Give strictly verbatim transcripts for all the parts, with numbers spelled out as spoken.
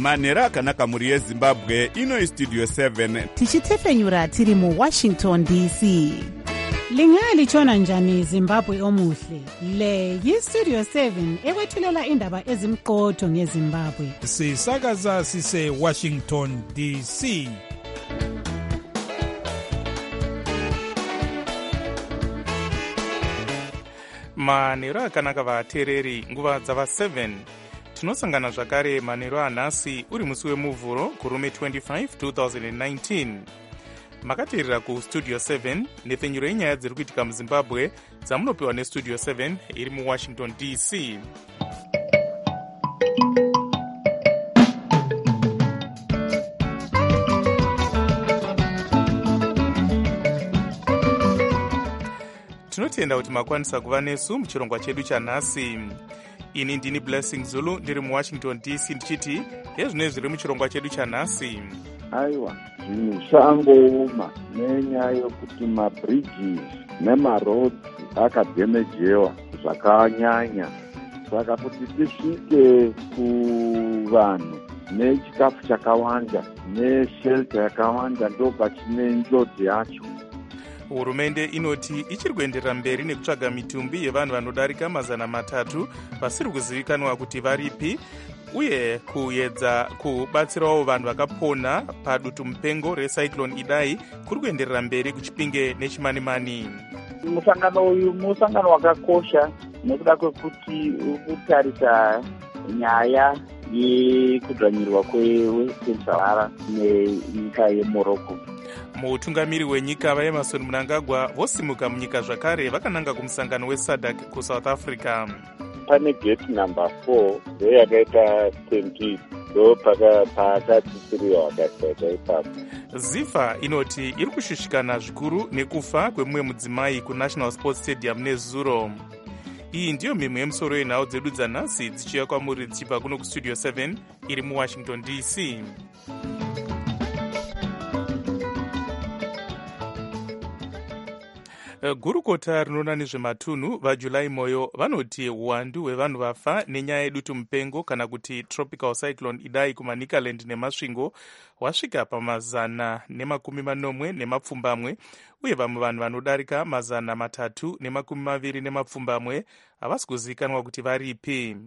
manhero akanaka mhuri yezimbabwe. Ino istudio seven tichitefenyura tiri muwashington D C. Lingalitshona njani Zimbabwe omuhle? Le yistudio seven ekwethulela indaba ezimqotho ngeZimbabwe. Sisakaza sise Washington D C. Manhero akanaka vateereri, nguva dzava seven. Tinosangana zvakare manhero anhasi uri musi wemuvhuro kurume twenty-five twenty nineteen. Makateerera kustudio seven nepfenyuro yenyaya dziri kuitika muZimbabwe dzamunopiwa nestudio seven iri muWashington D C. Tinotenda kuti makwanisa kuva nesu muchirongwa chedu chanhasi. Ini ndini Blessing Zulu ndiri muWashington D C ndichiti hezvino zviri muchirongwa chedu chanhasi. Aiwa, zvinhu zvangooma nenyaya yokuti mabridges nemaroads akadhemejewa zvakanyanya. Saka kuti tisvike kuvanhu nechikafu chakawanda neshelter yakawanda ndobva chine njodzi yacho. Hurumende inoti ichiri kuenderera mberi nekutsvaga mitumbi yevanhu vanodarika mazana matatu vasiri kuzivikanwa kuti varipi, uye kuedza kubatsirawo vanhu vakapona padutu mupengo recyclone Idai kuri kuenderera mberi kuchipinge nechimani-mani. Musangano uyu musangano wakakosha nekuda kwekuti uri kutarisa nyaya yekudzvanyirwa kwesahara nenyika yeMorocco. Mutungamiri wenyika vaEmerson Mnangagwa vosimuka munyika zvakare vakananga kumusangano weSADC kuSouth Africa. Pane gate number four yakaita twenty ndo pakatitsiriwa wakasaita ipapo. Zifa inoti iri kushushikana zvikuru nekufa kwemumwe mudzimai kuNational Sports Stadium nezuro. Iyi ndiyo mimwe yemusoro yenhau dzedu dzanhasi dzichiuya kwamuri dzichibva kuno kustudio seven iri muWashington D C. Gurukota rinoona nezvematunhu vaJulai Moyo vanoti uwandu hwevanhu vafa nenyaya yedutu mupengo kana kuti tropical cyclone Idai kumaNicaland nemasvingo wasvika pamazana nemakumi manomwe nemapfumbamwe, uye vamwe vanhu vanodarika mazana matatu nemakumi maviri nemapfumbamwe havasi kuzivikanwa kuti varipi.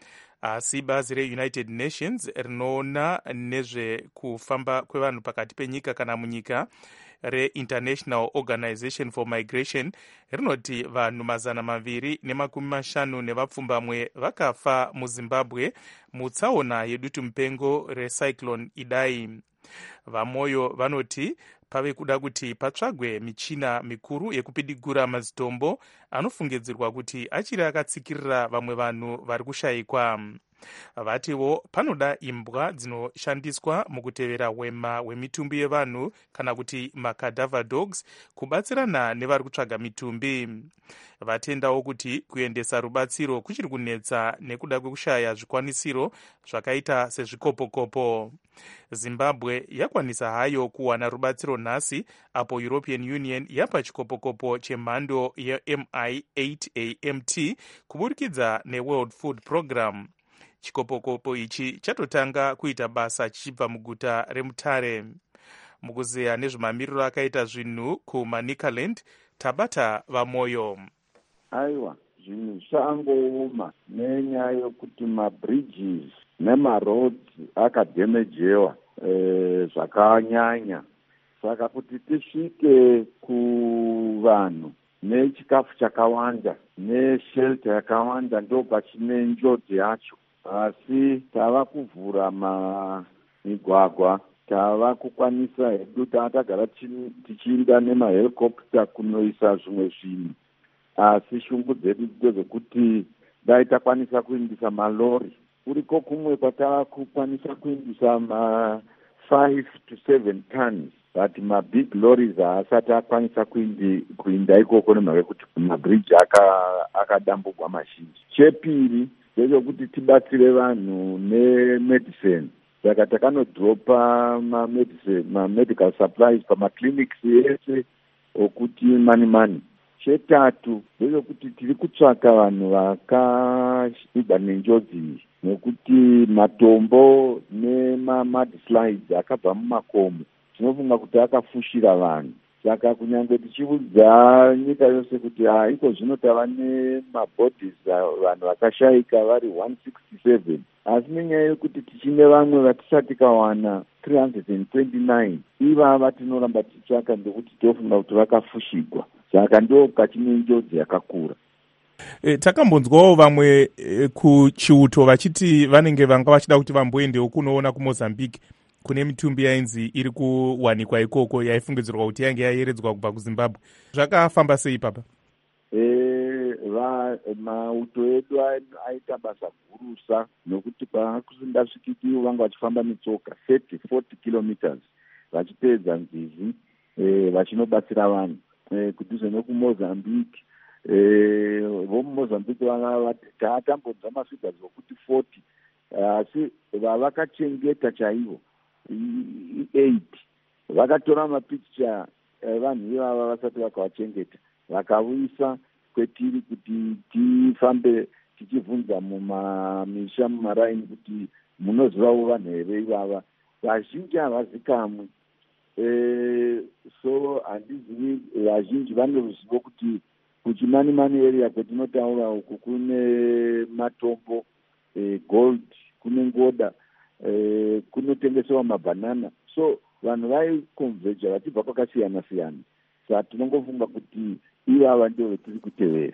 Asi bazi reUnited Nations rinoona nezvekufamba kwevanhu pakati penyika kana munyika reInternational Organization for Migration rinoti vanhu mazana maviri nemakumi mashanu nevapfumbamwe vakafa muZimbabwe mutsaona yedutu mupengo recyclone Idai. Vamoyo vanoti pave kuda kuti patsvagwe michina mikuru yekupidigura mazitombo anofungidzirwa kuti achiri akatsikirira vamwe vanhu vari kushayikwa. Vatiwo panoda imbwa dzinoshandiswa mukutevera hwema hwemitumbi yevanhu kana kuti macadaver dogs kubatsirana nevari kutsvaga mitumbi. Vatendawo kuti kuendesa rubatsiro kuchiri kunetsa nekuda kwekushaya zvikwanisiro zvakaita sezvikopokopo. Zimbabwe yakwanisa hayo kuwana rubatsiro nhasi apo European Union yapa chikopokopo chemhando yeM I eight A M T kuburikidza neWorld Food Program. Chikopokopo ichi chatotanga kuita basa chichibva muguta reMutare. Mukuzeya nezvemamiriro akaita zvinhu kumaNicaland, tabata vaMoyo. Aiwa, zvinhu zvangooma nenyaya yokuti mabridges nemaroads akadhemejewa e, zvakanyanya. Saka kuti tisvike kuvanhu nechikafu chakawanda neshelter yakawanda ndobva chine njodzi yacho. Asi tava kuvhura migwagwa, tava kukwanisa hedu tatagara tichiinda nemahelicopter kunoisa zvimwe zvinhu. Asi shungu dzedu ndedzekuti dai takwanisa kuindisa malori. Uriko kumwe kwatava kukwanisa kuindisa ma five to seven tons. But mabig lorries haasati akwanisa kuinda ikoko nemhaka yekuti mabridge akadambugwa mazhinji. Chepiri ndechekuti tibatsire vanhu nemedicine. Saka takanodropa ma-medical supplies pamaclinics ese okuti mani mani. Chetatu ndechekuti tiri kutsvaka vanhu vakaita nenjodzi. nekuti matombo nemamudslides akabva mumakomo tinofunga kuti akafushira vanhu. Saka kunyange tichiudza nyika yose kuti haiko zvino tava nemabodies vanhu vakashayika vari one sixty-seven, asi nenyaya yekuti tichine vamwe vatisati kawana three hundred twenty-nine, ivava tinoramba tichitsvaka ndekuti tofunga kuti vakafushigwa. Saka ndo kachine njodzi yakakura. E, takambonzwawo vamwe e, kuchiuto vachiti vanenge vanga vachida kuti vamboendewo kunoona kuMozambique kune mitumbi yainzi iri kuwanikwa ikoko yaifungidzirwa kuti yange yayeredzwa kubva kuZimbabwe. Zvakafamba sei papa? E, va mauto edu aita basa gurusa nokuti pakusindasvikiti vanga vachifamba netsoka thirty forty kilometers vachipedza nzizi e, vachinobatsira vanhu e, kudhuze nokuMozambique. Eh, vomuMozambique vanga tatambonzwa masvigasi okuti forty, asi vavakachengeta chaivo eight vakatora mapikicha vanhu ivava vasati vakavachengeta vakavuyisa kwetiri kuti tifambe tichibvunza mumamisha mumaraini kuti munozivawo vanhu here ivava. Vazhinji havazikamwe, e, so handizivi vazhinji vane ruzivo kuti kuchimanimani area kwetinotaura uku kune matombo, e, gold, kune ngoda, e, kunotengesewa mabhanana. So vanhu vaikonveja vachibva kwakasiyana siyana. Saka tinongofunga kuti ivava ndio vetiri kutevera.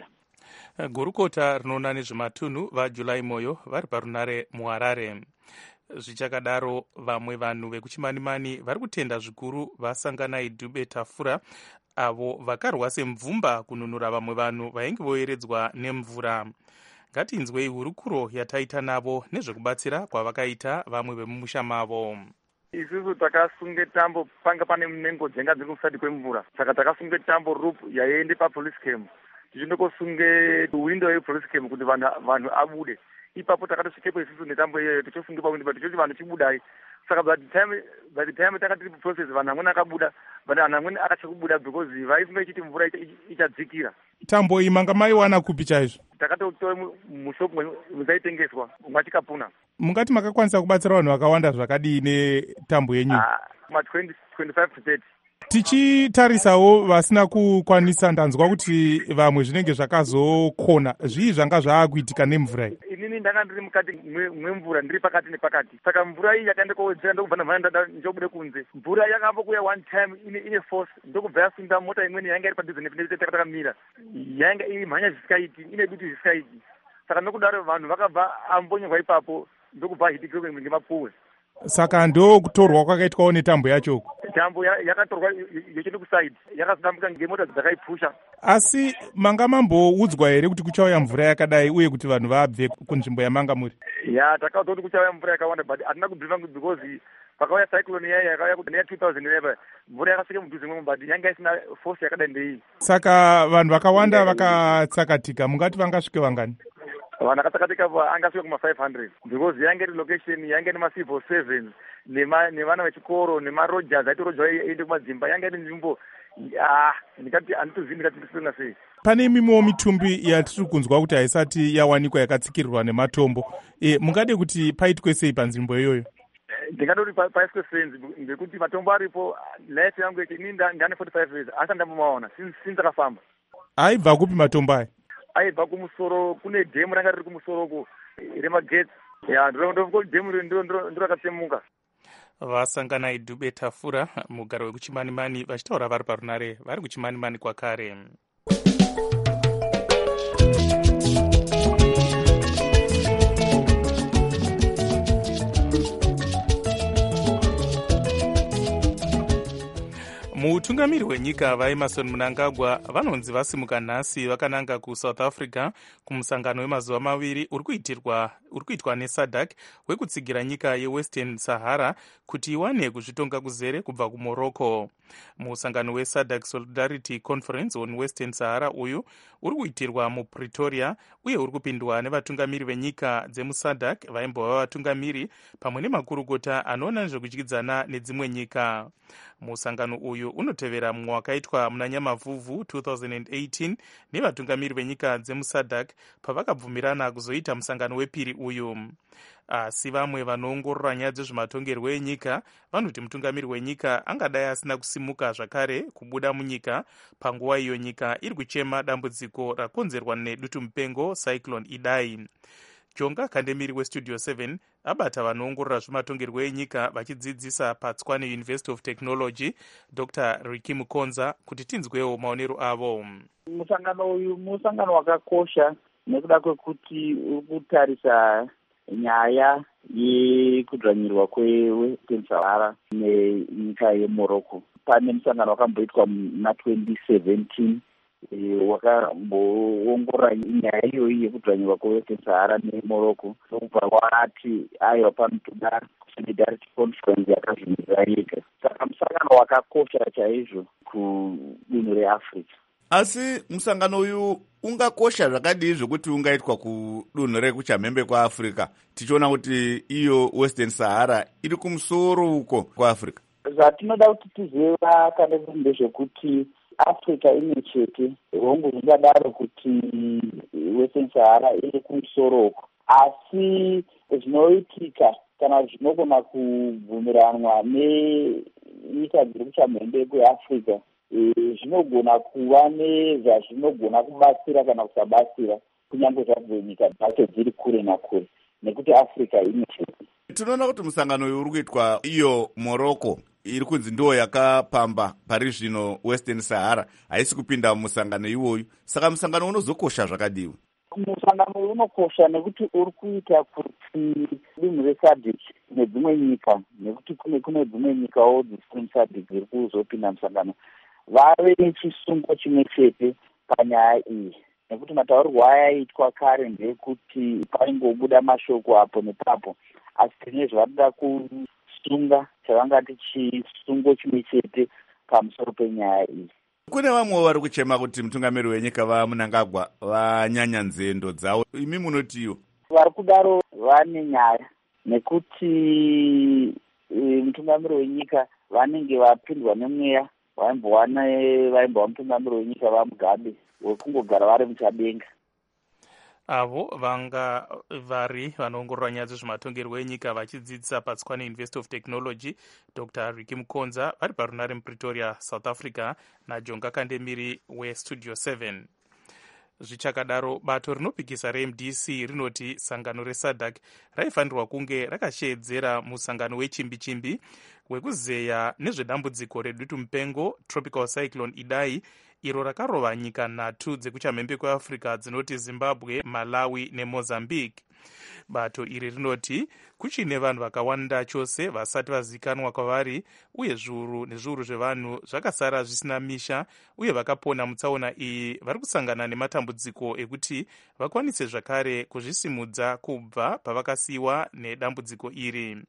Gurukota rinoona nezvematunhu vaJulai Moyo vari parunare muHarare. Zvichakadaro vamwe vanhu vekuchimanimani vari kutenda zvikuru vasangana Idube Tafura avo vakarwa semvumba kununura vamwe vanhu vainge voyeredzwa nemvura. Ngatinzwei hurukuro yataita navo nezvekubatsira kwavakaita vamwe vemumusha mavo. Isusu takasunge tambo panga pane mnengo dzenga dziri kusati kwemvura, saka takasunge tambo rope yaiende papolice camp tichindokosunge window yepolice camp kuti vanhu abude. Ipapo takatosvikepo isusu netambo iyoyo tichosunge pawindow tichoti vanhu chibudai. Saka by the time by the time takatiri process vanhu amweni akabuda, but vanhu amweni akachakubuda because vaifunga ichiti mvura ichadzikira. Tambo iyi manga maiwana kupi chaizvo? Takatotora mushopu musaitengeswa mwatikapuna. Mungati makakwanisa kubatsira vanhu vakawanda zvakadii netambo yenyu? Ah, ma twenty twenty-five to thirty. Tichitarisawo vasina kukwanisa, ndanzwa kuti vamwe zvinenge zvakazokona. Zvii zvanga zvaakuitika nemvura iyi? Inini ndanga ndiri mukati mwemvura, ndiri pakati nepakati. Saka mvura iyi yakaenda kowedzera ndokubva ndamhanya ndada njobude kunze. Mvura yakambokuya one time ine ine force ndokubva yasunda mota imweni yanga iri padhuze nepinenge takakamira. Yanga iri mhanya zvisikaiti, ine dutu zvisikaiti. Saka nokudaro vanhu vakabva ambonyerwa ipapo ndokubva hitikirwe ngemapuwe. Saka ndo kutorwa kwakaitwawo netambo yacho. Tambo yakatorwa yochende kusaidi, yakazodambuka ngemota dzakaipusha. Asi manga mamboudzwa here kuti kuchauya mvura yakadai uye kuti vanhu vabve kunzvimbo yamanga muri? Ya, takaudzwa kuti kuchauya mvura yakawanda, but hatina kubviva because pakauya cyclone yaya yakauya kuti neya two thousand eleven mvura yakasvika mudhuze mwemo, but yanga isina force yakadai ndei. Saka vanhu vakawanda vakatsakatika, mungati vangasvike vangani? Vanhu vakatsakatika angasvika kuma five hundred because yange iri location yange ine macivil servants nevana vechikoro nemarogers aiti roja iende kumadzimba, yange iri nzvimbo ndikati handitozivi ndikatisinga sei. Pane imwewo mitumbi yatiri kunzwa kuti haisati yawanikwa yakatsikirirwa nematombo. E, mungade kuti paitwe sei panzvimbo iyoyo? Ndingadoti paiswe senzi ngekuti matombo aripo. Life yangu ini ndane forty-five years asi ndambomaona since akafamba. Aibva kupi matombo aya? Aibva kumusoro, kune dhemu ranga riri kumusoroko remagetsi. Ya, ndiro dhemu ndiro ndiro rakatsemuka. Vasangana Idube Tafura, mugaro wekuchimanimani, vachitaura vari parunare, vari kuchimanimani kwakare. Mutungamiri wenyika vaEmmerson Mnangagwa vanonzi vasimuka nhasi vakananga kuSouth Africa kumusangano wemazuva maviri uri kuitirwa uri kuitwa neSADC wekutsigira nyika yeWestern Sahara kuti iwane kuzvitonga kuzere kubva kuMorocco. Musangano weSADC Solidarity Conference on Western Sahara uyu uri kuitirwa muPretoria uye uri kupindwa nevatungamiri venyika dzemuSADC vaimbova vatungamiri pamwe nemakurukota anoona nezvekudyidzana nedzimwe nyika. Musangano uyu unotevera mumwe wakaitwa muna Nyamavhuvhu two thousand eighteen nevatungamiri venyika dzemusadc pavakabvumirana kuzoita musangano wepiri uyu. Asi vamwe vanoongorora nyaya dzezvematongerwo enyika vanoti mutungamiri wenyika angadai asina kusimuka zvakare kubuda munyika panguva iyo nyika iri kuchema dambudziko rakonzerwa nedutu mupengo Cyclone Idai. Jonga Kandemiri westudio seven abata vanoongorora zvematongerwo enyika vachidzidzisa paTswane University of Technology Doctor Ricky Mukonza kuti tinzwewo maonero avo. Musangano uyu musangano wakakosha nekuda kwekuti uri kutarisa nyaya yekudzvanyirwa kwesahara nenyika yeMorocco. Pane musangano wakamboitwa muna twenty seventeen wakamboongorora nyaya iyoyi yekudzvanyirwa kwesahara neMorocco. Ndokubva wati aiwa panotoda solidarity conference yakazvimirira yega. Saka musangano wakakosha chaizvo kudunhu reAfrica. Asi musangano uyu ungakosha zvakadii zvokuti ungaitwa kudunhu rekuchamhembe kwaAfrica tichiona kuti iyo Western Sahara iri kumusoro uko kwaAfrica? Zvatinoda kuti tiziva kana ndezvekuti Africa imwe chete, hongu zvingadaro kuti Western Sahara iri kumusoro uko, asi zvinoitika kana zvinogona kubvumiranwa nenyika dziri kuchamhembe kweAfrica zvinogona kuva nezvazvinogona kubatsira kana kusabatsira kunyange zvadzo nyika dzacho dziri kure nakure, nekuti Africa imwe chete. Tinoona kuti musangano uyu uri kuitwa iyo Morocco iri kunzi ndiwo yakapamba pari zvino Western Sahara, haisi kupinda musangano iwoyu. Saka musangano unozokosha zvakadiwa? Musangano uyu unokosha nekuti uri kuita kuti dunhu reSADC nedzimwe nyika, nekuti kune kune dzimwe nyikawo dzisiri SADC dziri kuzopinda musangano, vave nechisungo chimwe chete panyaya iyi, nekuti mataurirwo ayaitwa kare ndekuti paingobuda mashoko apo nepapo, asi tine zvavanoda kusunga chavangati chisungo chimwe chete pamusoro penyaya iyi. Kune vamwe vari kuchema kuti mutungamiri wenyika vaMnangagwa vanyanya nzendo dzavo, imi munotiwo? Vari kudaro vane nyaya, nekuti mutungamiri wenyika vanenge vapindwa nemweya vaimbowana vaimbova mutungamiri wenyika vaMugabe wekungogara vari muchadenga. Avo vanga vari vanoongorora nyaya dzezvematongerwo enyika vachidzidzisa paTswane University of Technology Doctor Ricky Mukonza vari parunare muPretoria, South Africa, naJonga Kandemiri westudio seven. Zvichakadaro, bato rinopikisa reM D C rinoti sangano reSADC raifanirwa kunge rakasheedzera musangano wechimbi-chimbi wekuzeya nezvedambudziko redutu mupengo Tropical Cyclone Idai iro rakarova nyika nhatu dzekuchamhembe kweAfrica dzinoti Zimbabwe, Malawi neMozambique. Bato iri rinoti kuchine vanhu vakawanda chose vasati vazikanwa kwavari, uye zviuru nezviuru zvevanhu zvakasara zvisina misha, uye vakapona mutsaona iyi vari kusangana nematambudziko ekuti vakwanise zvakare kuzvisimudza kubva pavakasiyiwa nedambudziko iri.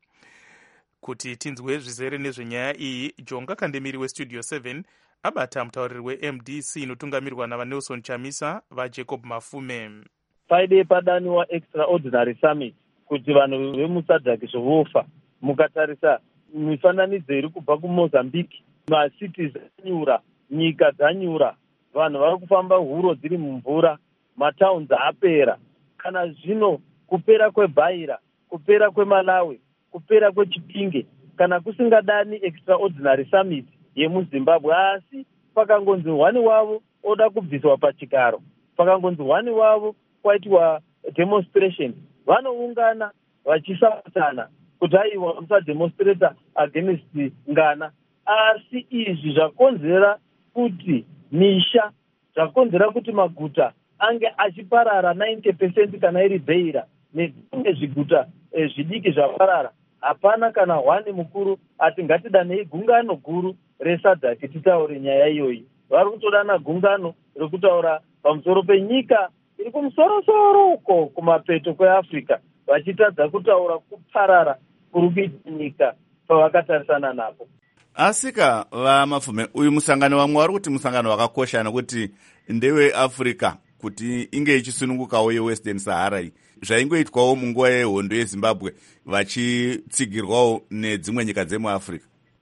Kuti tinzwe zvizere nezvenyaya iyi, Jonga Kandemiri westudio seven abata mutauriri weM D C inotungamirwa navaNelson Chamisa vaJacob Mafume. Paide padaniwa extraordinary summit kuti vanhu vemuSADC zvovofa. Mukatarisa mifananidzo iri kubva kuMozambique, masities anyura, nyika dzanyura, vanhu vari kufamba huro dziri mumvura, matowns apera. Kana zvino kupera kweBhaira, kupera kweMalawi, kupera kweChipinge, kana kusingadani extraordinary summit yemuZimbabwe, asi pakangonzi wani wavo oda kubviswa pachigaro, pakangonzi wani wavo kwaitwa demonstration, vanoungana vachisamatana kuti aiwa musademonstrata against ngana. Asi izvi zvakonzera kuti misha, zvakonzera kuti maguta ange achiparara ninety percent kana iri Beira, nezvimwe zviguta eh, zvidiki zvaparara. Hapana kana hwani mukuru ati ngatidanei gungano guru reSADC titaure nyaya iyoyi. Vari kutodana gungano rekutaura pamusoro penyika iri kumusorosoro uko kumapeto kweAfrica, vachitadza kutaura kuparara kuri kuita nyika pavakatarisana napo. Asika vaMafume, uyu musangano vamwe vari kuti musangano wakakosha nekuti ndewe Africa kuti inge ichisunungukawo yeWestern Sahara iyi. Zvaingoitwawo munguva yehondo yeZimbabwe vachitsigirwawo nedzimwe nyika dzemuAfrica.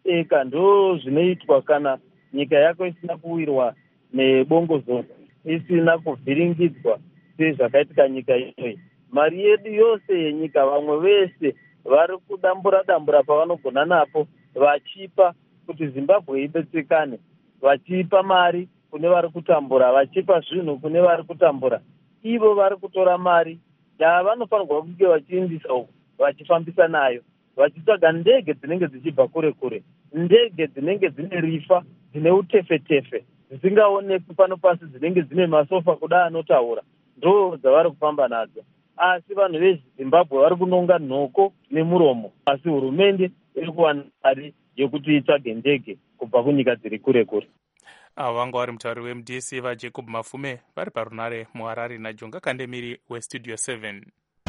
eka ndo zvinoitwa kana nyika yako isina kuwirwa nebongozozo, isina kuvhiringidzwa sezvakaitika nyika iyoyi. Mari yedu yose yenyika vamwe vese vari kudambura dambura pavanogona napo vachipa kuti Zimbabwe ibetsekane, vachipa mari kune vari kutambura, vachipa zvinhu kune vari kutambura. Ivo vari kutora mari yavanofanirwa kunge vachiindisa uku vachifambisa nayo, vachitsvaga ndege dzinenge dzichibva kure kure, ndege dzinenge dzine rifa, dzine utefetefe, dzisingaonekwi pano pasi, dzinenge dzine masofa kuda anotaura, ndo dzavari kufamba nadzo. Asi vanhu veZimbabwe vari kunonga nhoko nemuromo, asi hurumende iri kuwana mari yekuti itsvage ndege kubva kunyika dziri kure kure. Avo vanga vari mutauri weM D C vaJacob Mafume vari parunare muHarare naJonga Kandemiri weStudio seven.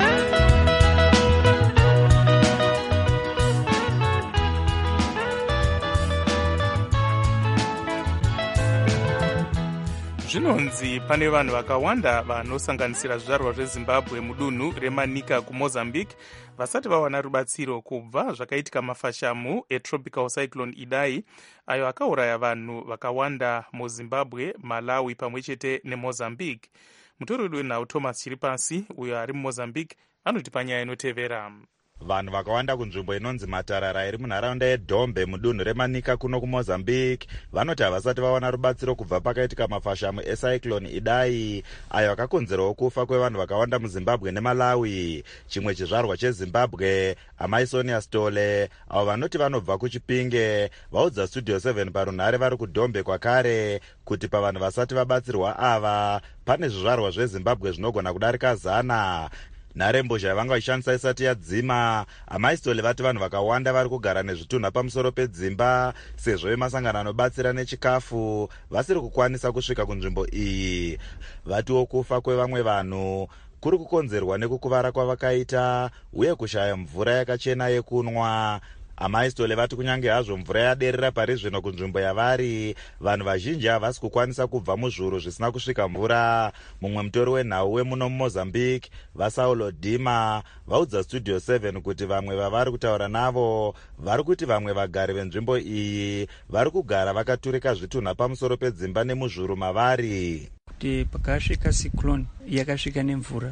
Zvinonzi pane vanhu vakawanda vanosanganisira zvizvarwa zveZimbabwe mudunhu reManica kuMozambique vasati vawana rubatsiro kubva zvakaitika mafashamu etropical cyclone Idai ayo akauraya vanhu vakawanda muZimbabwe, Malawi pamwe chete neMozambique. Mutori wedu wenhau Thomas Chiripasi uyo ari muMozambique anoti panyaya inotevera. Vanhu vakawanda kunzvimbo inonzi Matarara iri munharaunda yeDombe mudunhu reManica kuno kuMozambique vanoti havasati vawana rubatsiro kubva pakaitika mafashamu ecyclone Idai ayo akakonzerawo kufa kwevanhu vakawanda muZimbabwe neMalawi. Chimwe chizvarwa cheZimbabwe, amai Sonia Stole, avo vanoti vanobva kuChipinge, vaudza Studio seven parunhare vari kuDombe kwakare kuti pavanhu vasati vabatsirwa ava pane zvizvarwa zveZimbabwe zvinogona kudarika zana. Nharembozha yavanga vaishandisa isati yadzima, amai Stole vati vanhu vakawanda vari kugara nezvitunha pamusoro pedzimba sezvo vemasangano anobatsira nechikafu vasiri kukwanisa kusvika kunzvimbo iyi. Vatiwo kufa kwevamwe vanhu kuri kukonzerwa nekukuvara kwavakaita uye kushaya mvura yakachena yekunwa. Amai Stole vati kunyange hazvo mvura yaderera pari zvino kunzvimbo yavari, vanhu vazhinji havasi kukwanisa kubva muzvuru zvisina kusvika mvura. Mumwe mutori wenhau wemuno muMozambique, vaSaulo Dima, vaudza Studio seven kuti vamwe vavari kutaura navo vari kuti vamwe vagari venzvimbo iyi vari kugara vakaturika zvitunha pamusoro pedzimba nemuzvuru mavari. Kuti pakasvika cyclone yakasvika nemvura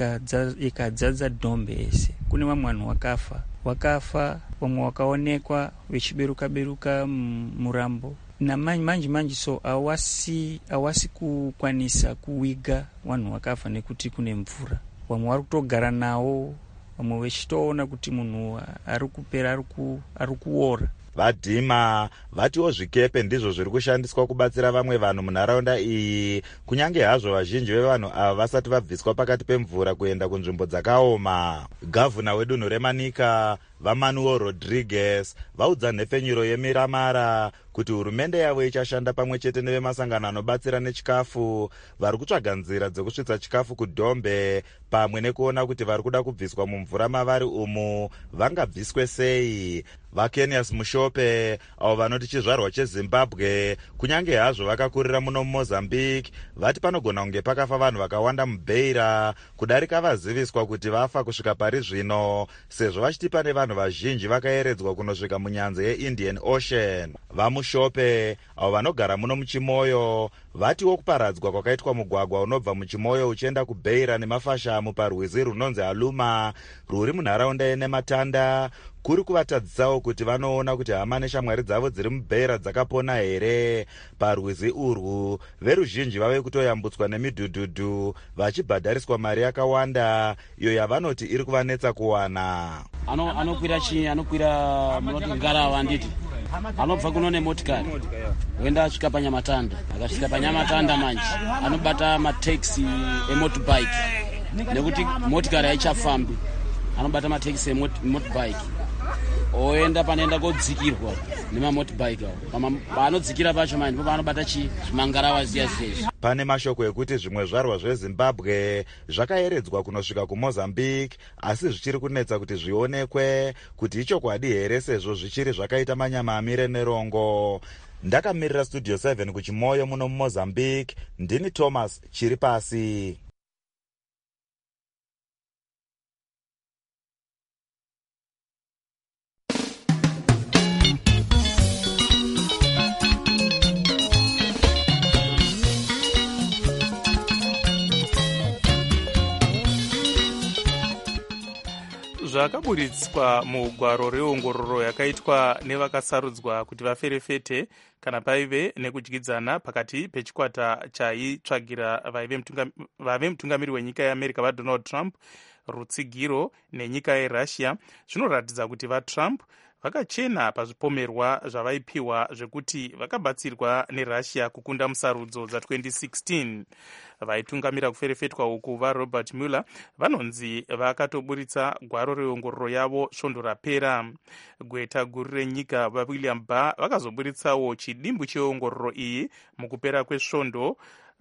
ikadzadza Dombe ese, kune vamwe vanhu wakafa wakafa vamwe wakaonekwa vechiberuka beruka murambo namanji manji manji, so awasi awasi kukwanisa kuwiga vanhu wakafa nekuti kune mvura. Vamwe vari kutogara nawo, vamwe vechitoona kuti munhu ari kupera ari kuora. Vadhima vatiwo zvikepe ndizvo zviri kushandiswa kubatsira vamwe vanhu munharaunda iyi, kunyange hazvo vazhinji vevanhu ava vasati vabviswa pakati pemvura kuenda kunzvimbo dzakaoma. Gavhuna wedunhu reManica vaManuel Rodriguez vaudza nhefenyuro yeMiramara kuti hurumende yavo ichashanda pamwe chete nevemasangano anobatsira nechikafu vari kutsvaga nzira dzekusvitsa chikafu kuDombe pamwe nekuona kuti vari kuda kubviswa mumvura mavari umu vangabviswe sei. VaKenias Mushope avo vanoti chizvarwa cheZimbabwe kunyange hazvo vakakurira muno muMozambique vati panogona kunge pakafa vanhu vakawanda muBeira kudarika vaziviswa kuti vafa kusvika pari zvino, sezvo vachiti pane vanhu vazhinji vakaeredzwa kunosvika munyanza yeIndian Ocean. VaMushope avo vanogara muno muChimoyo vatiwo kuparadzwa kwakaitwa mugwagwa unobva muChimoyo uchienda kuBeira nemafashamu parwizi runonzi Aluma rwuri munharaunda yeNematanda kuri kuvatadzisawo kuti vanoona kuti hama neshamwari dzavo dziri muBeira dzakapona here. Parwizi urwu veruzhinji vave kutoyambutswa nemidhudhudhu vachibhadhariswa mari yakawanda iyo yavanoti iri kuvanetsa kuwana. Anokwira ano chi anokwira munoti Ngarava nditi anobva kuno nemotikari oenda asvika paNyamatanda, akasvika paNyamatanda manje anobata mataxi emotorbike nekuti motikari haichafambi, anobata mataxi emotorbike oenda panoenda kodzikirwa nemamotorbike avo. Paanodzikira pacho manje ndipo paanobata chi zvimangarava ziya ziya. Pane mashoko ekuti zvimwe zvarwa zveZimbabwe zvakaeredzwa kunosvika kuMozambique asi zvichiri kunetsa kuti zvionekwe kuti ichokwadi here sezvo zvichiri zvakaita manyama amire nerongo. Ndakamirira Studio seven kuChimoyo muno muMozambique, ndini Thomas Chiripasi. zvakaburitswa mugwaro reongororo yakaitwa nevakasarudzwa kuti vaferefete kana paive nekudyidzana pakati pechikwata chaitsvagira vaive mutungamiri wenyika yeamerica vadonald trump rutsigiro nenyika yerussia zvinoratidza kuti vatrump vakachena pazvipomerwa zvavaipiwa zvekuti vakabatsirwa nerussia kukunda musarudzo dza-twenty sixteen. Vaitungamira kuferefetwa uku varobert mueller vanonzi vakatoburitsa gwaro reongororo yavo svondo rapera. Gweta guru renyika vaWilliam Barr vakazoburitsawo chidimbu cheongororo iyi mukupera kwesvondo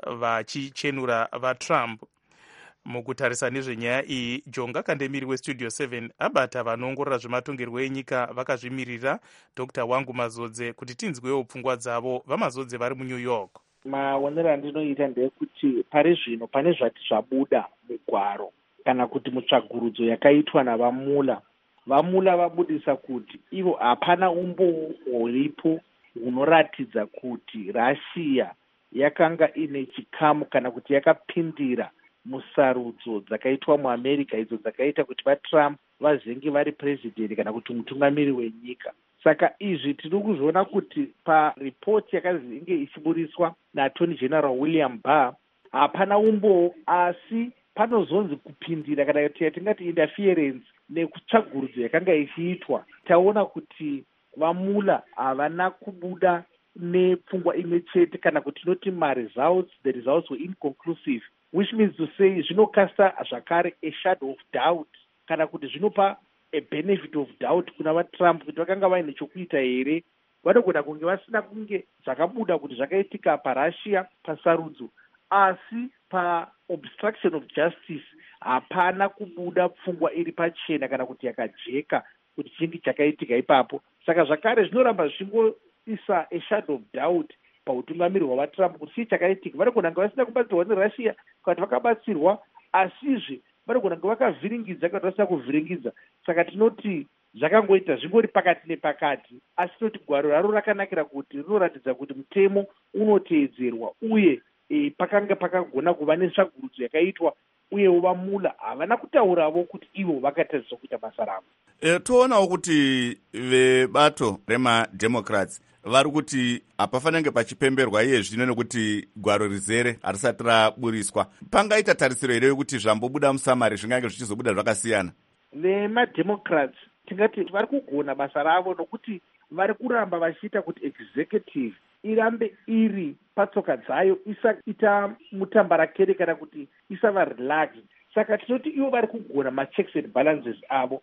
vachichenura vatrump. Mukutarisa nezvenyaya iyi, Jonga Kandemiri westudio seven abata vanoongorora zvematongerwo enyika vakazvimirira Dr Wangu Mazodze kuti tinzwewo pfungwa dzavo. VaMazodze vari muNew York. Maonero andinoita ndeyekuti pari zvino pane zvati zvabuda mugwaro kana kuti mutsvagurudzo yakaitwa navamula. Vamula vabudisa kuti ivo hapana umbo huripo hunoratidza kuti Russia yakanga ine chikamu kana kuti yakapindira musarudzo dzakaitwa muAmerica idzo dzakaita kuti vaTrump vazenge vari president kana kuti mutungamiri wenyika. Saka izvi tiri kuzviona kuti paripoti yakazenge ichiburiswa naAttorney General William Barr hapana umbo, asi panozonzi kupindira kana kuti yatingati interference nekutsvagurudzo yakanga ichiitwa. Taona kuti vamula havana kubuda nepfungwa imwe chete kana kuti tinoti ma-results, the results were inconclusive, which means to say zvinokasta zvakare a shadow of doubt kana kuti zvinopa a benefit of doubt kuna vaTrump kuti vakanga vaine chokuita here. Vanogona kunge vasina kunge zvakabuda kuti zvakaitika paRussia pasarudzo, asi pa-obstruction of justice hapana kubuda pfungwa iri pachena kana kuti yakajeka kuti chingi chakaitika ipapo. Saka zvakare zvinoramba zvichingoisa a shadow of doubt pautungamiri hwavaTrump kuti chii chakaitika. Vanogona kunge vasina kubatsirwa neRussia kuti vakabatsirwa, asizve vanogona kunge vakavhiringidza kuti vasina kuvhiringidza. Saka tinoti zvakangoita zvingori pakati nepakati, asi tinoti gwaro raro rakanakira kuti rinoratidza kuti mutemo unoteedzerwa uye e, pakanga pakagona kuva netsvagurudzo yakaitwa, uyewo vamula havana kutaurawo kuti ivo vakatariswa kuita basa ravo. E, toonawo kuti vebato remademocrats vari kuti hapafanenge pachipemberwa iye zvino nekuti gwaro rizere harisati raburiswa. Pangaita tarisiro here yokuti zvambobuda musamari zvingange zvichizobuda zvakasiyana? VeMademocrats tingati vari kugona basa ravo nokuti vari kuramba vachiita kuti executive irambe iri patsoka dzayo, isaita mutambarakere kana kuti isava relaxed. Saka tinoti ivo vari kugona ma-checks and balances avo.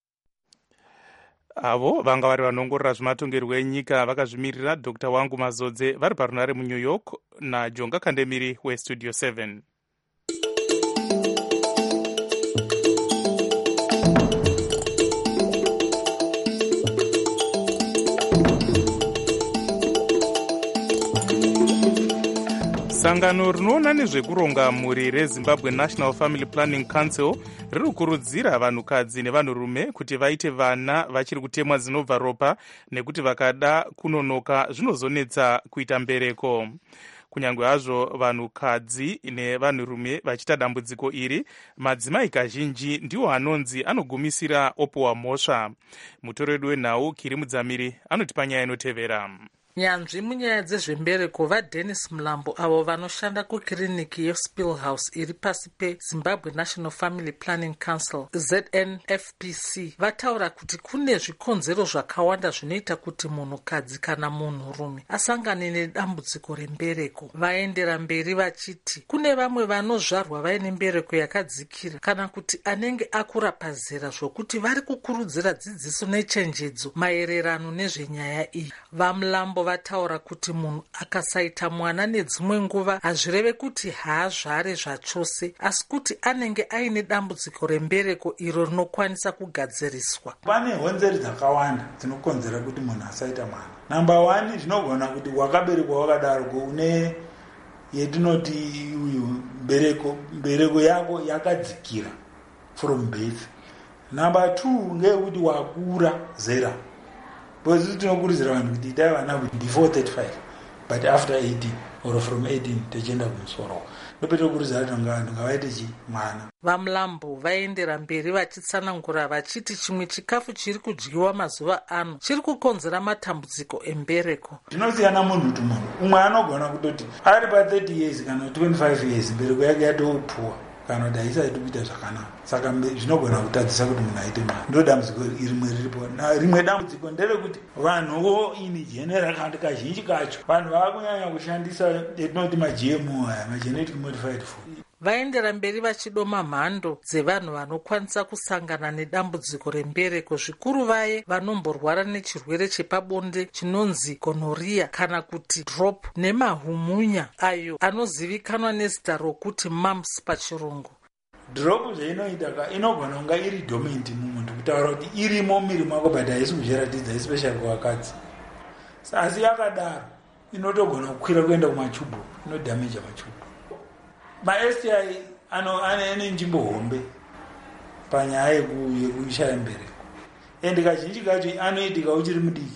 Avo vanga vari vanongorora zvematongerwo enyika vakazvimirira Dr Wangu Mazodze vari parunare muNew York naJonga Kandemiri westudio seven. Sangano rinoona nezvekuronga mhuri reZimbabwe National Family Planning Council riri kukurudzira vanhukadzi nevanhurume kuti vaite vana vachiri kutemwa dzinobva ropa nekuti vakada kunonoka zvinozonetsa kuita mbereko. Kunyange hazvo vanhukadzi nevanhurume vachiita dambudziko iri, madzimai kazhinji ndiwo anonzi anogumisira opuwa mhosva. Mutori wedu wenhau Kiri Mudzamiri anotipa nyaya inotevera. Nyanzvi munyaya dzezvembereko vaDennis Mulambo avo vanoshanda kukiriniki yeSpillhouse iri pasi peZimbabwe National Family Planning Council Z N F P C vataura kuti kune zvikonzero zvakawanda zvinoita kuti munhukadzi kana munhurume asangane nedambudziko rembereko. Vaendera mberi vachiti kune vamwe vanozvarwa vaine mbereko yakadzikira kana kuti anenge akura pazera zvokuti vari kukurudzira dzidziso nechenjedzo maererano nezvenyaya iyi. VaMulambo vataura kuti munhu akasaita mwana nedzimwe nguva hazvireve kuti haazvare zvachose, asi kuti anenge aine dambudziko rembereko iro rinokwanisa kugadziriswa. Pane honzeri dzakawanda dzinokonzera kuti munhu asaita mwana. Namba one, zvinogona kuti wakaberekwa wakadaro une yetinoti uyu bereko bereko yako yakadzikira from birth. Namba two ngekuti wakura zera. Because tinokurudzira vanhu kuti itai vana before thirty-five but after eighteen or from eighteen tichienda kumusoro. ndopete kurudzira kuti ndongavaite chi mwana. vamulambo vaendera mberi vachitsanangura vachiti chimwe chikafu chiri kudyiwa mazuva ano chiri kukonzera matambudziko embereko. Ndinosiyana munhu to munhu, umwe anogona kutoti ari pa thirty years kana twenty-five years mbereko yake yatopuwa kana kuti haisati kuita zvakanaka, saka zvinogona kutadzisa kuti munhu aite mwana. Ndo dambudziko rimwe riripo. Rimwe dambudziko nderekuti vanhuwo ini general kandi kazhinji kacho vanhu vakunyanya kushandisa etinoti ma-G M O aya, ma-genetic modified food. vaendera mberi vachidoma mhando dzevanhu vanokwanisa kusangana nedambudziko rembereko, zvikuru vaye vanomborwara nechirwere chepabonde chinonzi gonorrhea kana kuti drop nemahumunya ayo anozivikanwa nezita rokuti mumps pachirungu. Drop zvainoita inogona kunga iri dormant mumunhu kutaura kuti irimo mumiri mako but haisi kuzviratidza, especially kuvakadzi. Asi yakadaro inotogona kukwira kuenda kumachubu, inodhameja machubu. Ma-S T I ane nzvimbo hombe panyaya yekushaya mbereko, ende kazhinji kacho anoitika uchiri mudiki.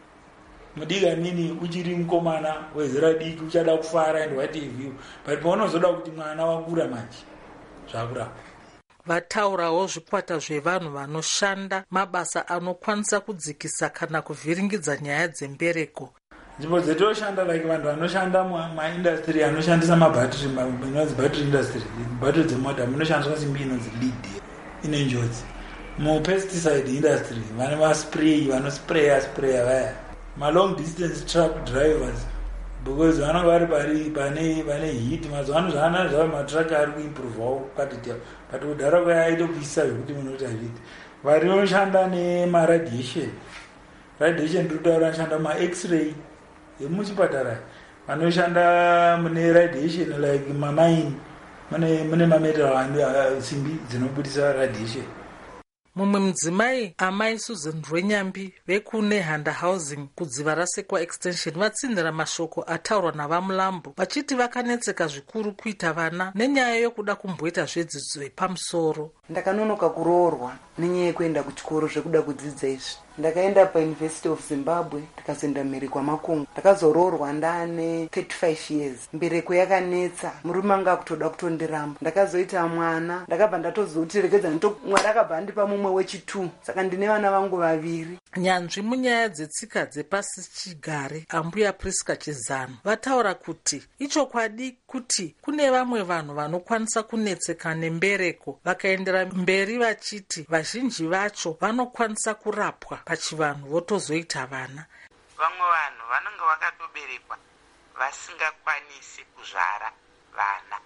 Mudiki amini uchiri mukomana wezera diki uchada kufara and what have you, but paunozoda kuti mwana wakura manje zvakurapa. Vataurawo zvikwata zvevanhu vanoshanda mabasa anokwanisa kudzikisa kana kuvhiringidza nyaya dzembereko. Nzvimbo dzetoshanda like vanhu vanoshanda mumaindastry anoshandisa mabhatiri, inonzi battery industry, bhatiri dzemota munoshandiswa simbi inonzi lead ine njodzi. Mupesticide industry vane maspray vanospraya spraya vaya, malong distance truck drivers because vanenge vari pari pane pane heat mazuva ano zvana zvava matruck ari kuimprovewo kukatita but kudhara kwaya aite kuisa zvekuti munoti hazviti. Varinoshanda nemaradiation, radiation ndinotaura anoshanda ma-x-ray yemuchipatara, vanoshanda mune radiation like mamaini mune mune mametal simbi dzinobudisa radiation. Mumwe mudzimai amai Susan Rwenyambi vekune Handa Housing kudziva rasekwa extension vatsindira mashoko ataurwa navamulambo vachiti vakanetseka zvikuru kuita vana nenyaya yokuda kumboita zvedzidzo yepamusoro. Ndakanonoka kuroorwa nenyaya yekuenda kuchikoro zvekuda kudzidza izvi. Ndakaenda paUniversity of Zimbabwe ndikazoenda mhiri kwamakungwa, ndakazoroorwa ndane thirty-five years. Mbereko yakanetsa, murume anga kutoda kutondiramba. Ndakazoita mwana, ndakabva ndatozoti rekedza mwari akabva andipa mumwe wechitu, saka ndine vana vangu vaviri. Nyanzvi munyaya dzetsika dzepasi chigare ambuya Priska Chizano vataura kuti ichokwadi kuti kune vamwe vanhu vanokwanisa kunetseka nembereko, vakaendera mberi vachiti vazhinji vacho vanokwanisa kurapwa pachivanhu votozoita vana. Vamwe vanhu vanenge vakatoberekwa vasingakwanisi kuzvara vana,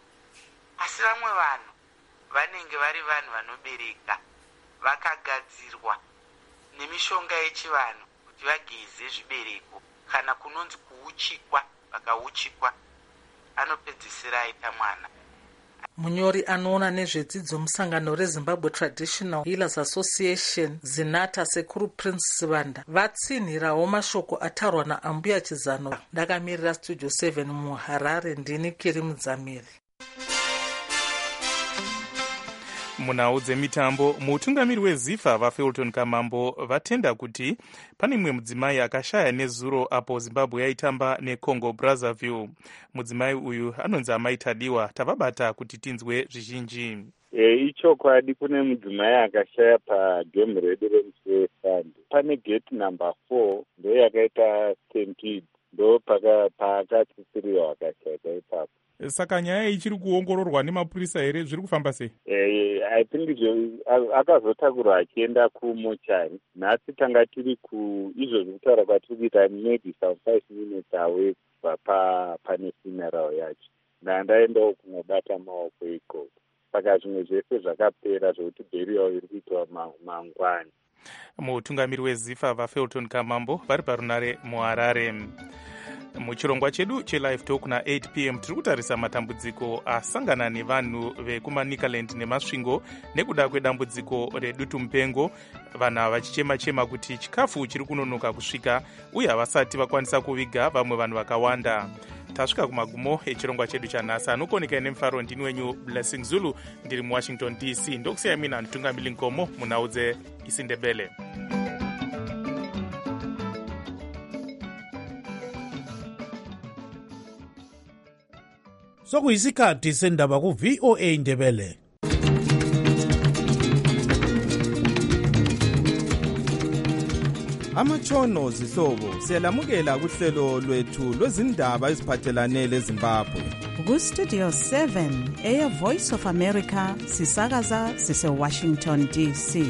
asi vamwe vanhu vanenge vari vanhu vanobereka vakagadzirwa nemishonga yechivanhu kuti vageze zvibereko kana kunonzi kuuchikwa, vakauchikwa anopedzisira aita mwana. Munyori anoona nezvedzidzo musangano reZimbabwe Traditional Healers Association Zinata sekuru Prince Sivanda vatsinhirawo mashoko atarwa naambuya Chizano. Ndakamirira Studio seven muHarare, ndini Kiri Mudzamiri. Munhau dzemitambo, mutungamiri weZIFA vaFelton Kamambo vatenda kuti pane mumwe mudzimai akashaya nezuro apo Zimbabwe yaitamba neCongo Brazzaville. Mudzimai uyu anonzi Amai Tadiwa, tavabata kuti tinzwe zvizhinji. E, ichokwadi kune mudzimai akashaya pagame redu remusi weSunday. Pane gate number four ndo yakaita stampede, ndo paakatsitsiriwa akashaika ipapo. Saka nyaya ichiri kuongororwa nemapurisa here, zviri kufamba sei? Eh, I think akazotakurwa achienda kumochari. Nhasi tanga tiri ku izvo zvekutaura kwatiri kuita maybe some five minutes away pa pane funeral yacho. Ndandaendawo kunobata maoko ikoko. Saka zvimwe zvese zvakapera zvokuti burial iri kuitwa mangwani. Mutungamiri weZIFA vaFelton Kamambo vari parunare muHarare. Muchirongwa chedu chelive talk na-eight p m tiri kutarisa matambudziko asangana nevanhu vekumanikaland nemasvingo nekuda kwedambudziko redutu mupengo, vanhu vachichema-chema kuti chikafu chiri kunonoka kusvika uye havasati vakwanisa kuviga vamwe vanhu vakawanda. Tasvika kumagumo echirongwa chedu chanhasi. Anokoneka nemufaro ndini wenyu Blessing Zulu, ndiri muWashington D C. Ndokusiya mina Ntungamili Nkomo munhau dzeIsindebele. sokuyisikhathi sendaba ku-V O A Ndebele. Amatshono zihlobo siyalamukela kuhlelo lwethu lwezindaba eziphathelane leZimbabwe. Ku-Studio seven eya Voice of America sisakaza sise-Washington D C.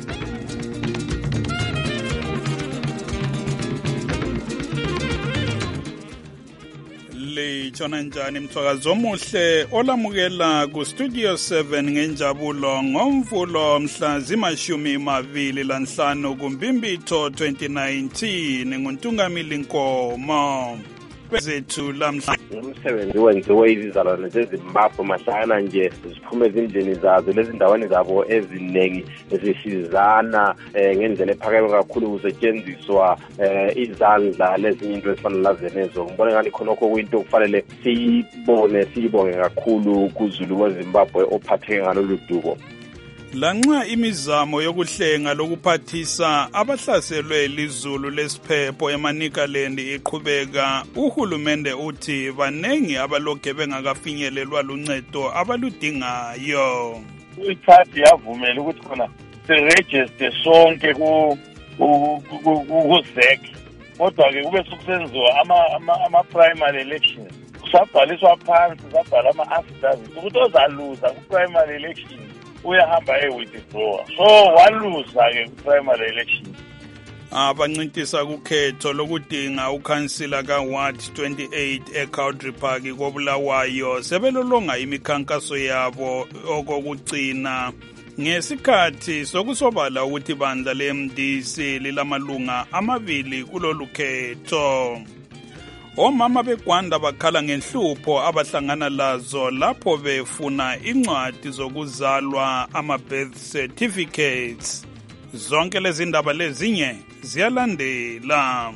Litshona njani mthwakazi omuhle olamukela ku-Studio seven ngenjabulo ngomvulo mhla zimashumi mabili lanhlanu kuMbimbitho twenty nineteen nguNtungamili Nkomo. Zethu lamhla umsebenzi wenziwe izizalwane zeZimbabwe mahlana nje ziphume ezindlini zazo lezindaweni zabo eziningi zisizana ngendlela ephakeme kakhulu kusetshenziswa izandla lezinye into ezifana lazenezo. Ngibona ngani khonokho kuyinto kufanele siyibone siyibonge kakhulu kuZulu weZimbabwe ophatheke ngalolu dubo. Lanxa imizamo yokuhlenga lokuphathisa abahlaselwe lizulu lesiphepho eManicaland iqhubeka, uhulumende uthi banengi abalokhe bengakafinyelelwa luncedo abaludingayo. Ithathi yavumela ukuthi khona siregister sonke ku ku Z E C, kodwa ke kube sokusenziwa ama ama primary elections. Sabhaliswa phansi sabhala ama affidavits ukuthi ozaluza ku primary elections uyahamba e-withdraw, so waluza ke ku-primary election. Abancintisa kukhetho lokudinga ukhansila ka-Ward twenty-eight eCountry Park koBulawayo sebelolonga imikhankaso yabo okokugcina ngesikhathi sokusobala ukuthi bandla le-M D C lilamalunga amabili kulolu khetho. Omama beGwanda bakhala ngenhlupho abahlangana lazo lapho befuna incwadi zokuzalwa ama-birth certificates. Zonke lezi ndaba lezinye ziyalandela.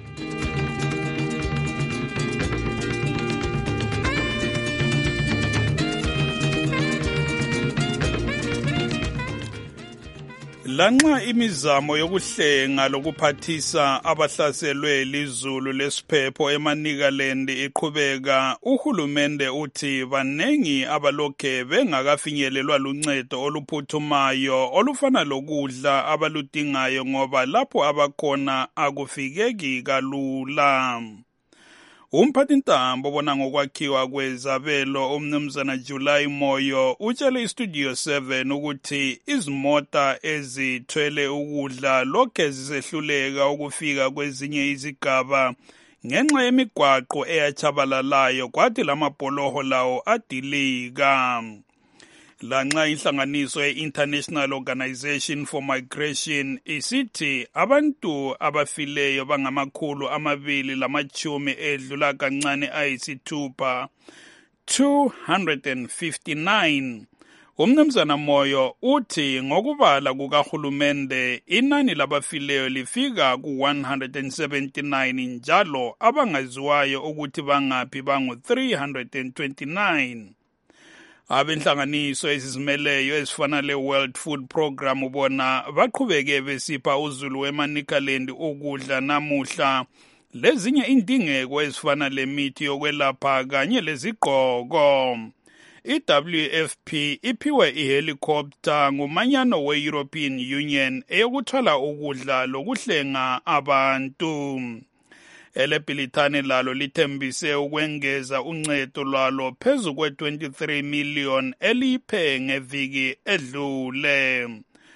Lanxa imizamo yokuhlenga lokuphathisa abahlaselwe lizulu lesiphepho eManicaland iqhubeka, uhulumende uthi banengi abalokhe bengakafinyelelwa luncedo oluphuthumayo olufana lokudla abaludingayo ngoba lapho abakhona akufikeki kalula. Umphathintambo bona ngokwakhiwa kwezabelo umnumzana July Moyo utshele iStudio seven ukuthi izimota ezithwele ukudla lokhe zisehluleka ukufika kwezinye izigaba ngenxa yemigwaqo eyachabalalayo kwathi lamabholoho lawo adilika. Lanxa inhlanganiso ye-International Organization for Migration isithi abantu abafileyo bangamakhulu amabili lamachumi edlula kancane ayisithupha two hundred fifty-nine. Umnumzana Moyo uthi ngokubala kukahulumende inani labafileyo lifika ku one hundred seventy-nine njalo abangaziwayo ukuthi bangaphi bangu three hundred twenty-nine. Abenhlanganiso ezizimeleyo ezifana le-World Food Program ubona baqhubeke besipha uZulu weManicaland ukudla namuhla lezinye indingeko ezifana lemithi yokwelapha kanye lezigqoko. I-W F P iphiwe ihelicopter ngumanyano we-European Union eyokuthwala ukudla lokuhlenga abantu. Elebhilithani lalo lithembise ukwengeza uncedo lwalo phezu kwe twenty-three million eliphe ngeviki edlule.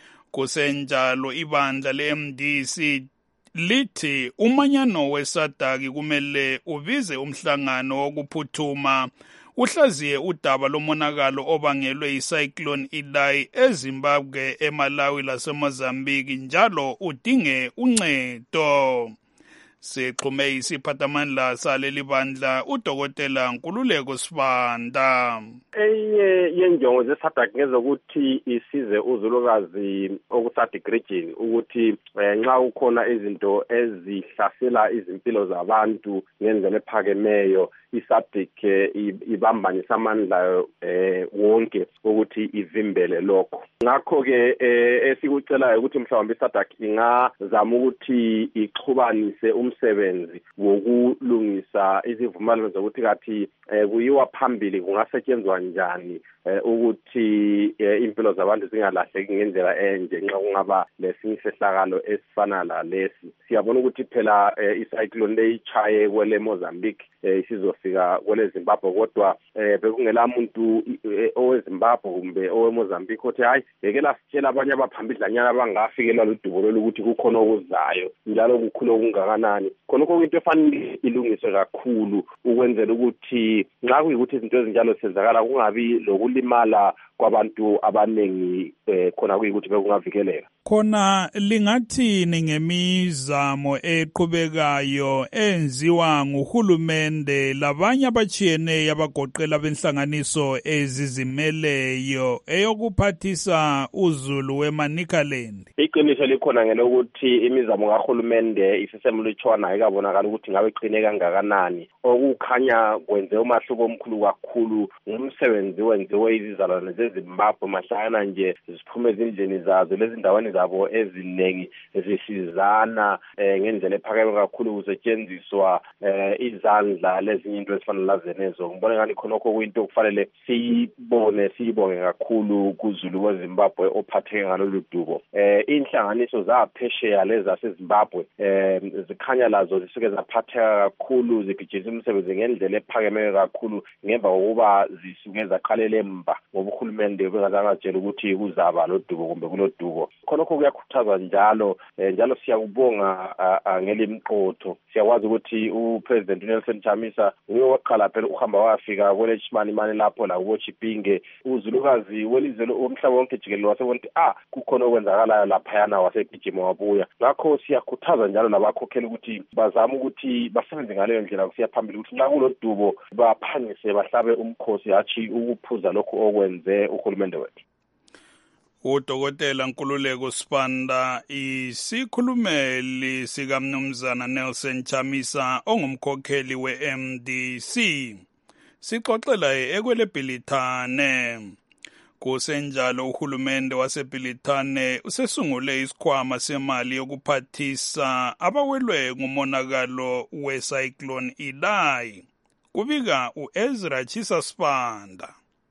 Kusenjalo ibandla le-M D C lithi umanyano wesadaki kumele ubize umhlangano wokuphuthuma uhlaziye udaba lomonakalo obangelwe icyclone Idai eZimbabwe, eMalawi laseMozambique njalo udinge uncedo. Sixhume isiphathamandla saleli bandla udokotela Nkululeko Sibanda. Enye yenjongo zesadaki ngezokuthi isize uzulukazi okuSADC region ukuthi nxa ukhona izinto ezihlasela izimpilo zabantu ngendlela ephakemeyo i-SADC ibambanisa amandla eh wonke ukuthi ivimbele lokho. Ngakho-ke esikucelayo ukuthi mhlawumbe i-SADC ingazama ukuthi ixhubanise umsebenzi wokulungisa izivumelwano zokuthi kathi kuyiwa phambili kungasetshenzwa njani ukuthi impilo zabantu zingalahleki ngendlela enje nxa kungaba lesinye sehlakalo esifana la lesi. Siyabona ukuthi phela icyclone leyichaye kwele Mozambique isizofika kwele Zimbabwe, kodwa bekungela muntu oweZimbabwe kumbe oweMozambique othi hayi ngeke lasitshela abanye abaphambidlanyana abangafikelwa ludubo lokuthi kukhona okuzayo njalo kukhulu okungakanani. Khonokho into efanele ilungiswe kakhulu ukwenzela ukuthi nxa kuyikuthi izinto ezinjalo senzakala kungabi lokulimala kwabantu abanengi khona kuyikuthi bekungavikeleka. Khona lingathini ngemizamo eqhubekayo enziwa nguhulumende labanye abatshiyeneyo abagoqela benhlanganiso ezizimeleyo eyokuphathisa uzulu weManicaland? Iqiniso likhona ngelokuthi imizamo kahulumende isesemlutshwana ayikabonakala ukuthi ngabe iqine kangakanani. Okukhanya kwenze umahluko omkhulu kakhulu ngumsebenzi wenziwe izizalwane zeZimbabwe mahlangana nje ziphume ezindleni zazo lezi ndaweni zabo ezinengi zisizana ngendlela ephakeme kakhulu kusetshenziswa izandla lezinye into ezifana lazenezo. Ngibona ngani khonokho kuyinto kufanele siyibone siyibonge kakhulu kuzulu weZimbabwe ophatheke ngalolu dubo. Inhlanganiso zaphesheya lezi zaseZimbabwe zikhanya lazo zisuke zaphatheka kakhulu zigijisa umsebenzi ngendlela ephakeme kakhulu ngemva kokuba zisuke zaqalela emba ngoba uhulumende bengazangatshela ukuthi kuzaba lodubo kumbe kulodubo. Khonokho kuyakhuthaza njalo njalo siyakubonga ngelimqotho. Siyakwazi ukuthi uPresident Nelson Chamisa uyo waqala phela uhamba wafika kwele Chimanimani lapho la kubo Chipinge uzulukazi welizwe omhlaba wonke jikelele wasebona ukuthi ah kukhona okwenzakalayo lapha yana wasegijima wabuya. Ngakho siyakhuthaza njalo labakhokheli ukuthi bazama ukuthi basebenze ngaleyo ndlela kusiya phambili ukuthi nxa kulodubo baphangise bahlabe umkhosi hathi ukuphuza lokho okwenze uhulumende wethu. Udokotela Nkululeko Sibanda, isikhulumeli sikaMnumzana Nelson Chamisa ongumkhokheli we-M D C. Sixoxela ekweleBhilithane. Kusenjalo uhulumende waseBhilithane usesungule isikhwama semali yokuphathisa abawelwe ngumonakalo wecyclone Idai. Kubika uEzra Chisa Sibanda.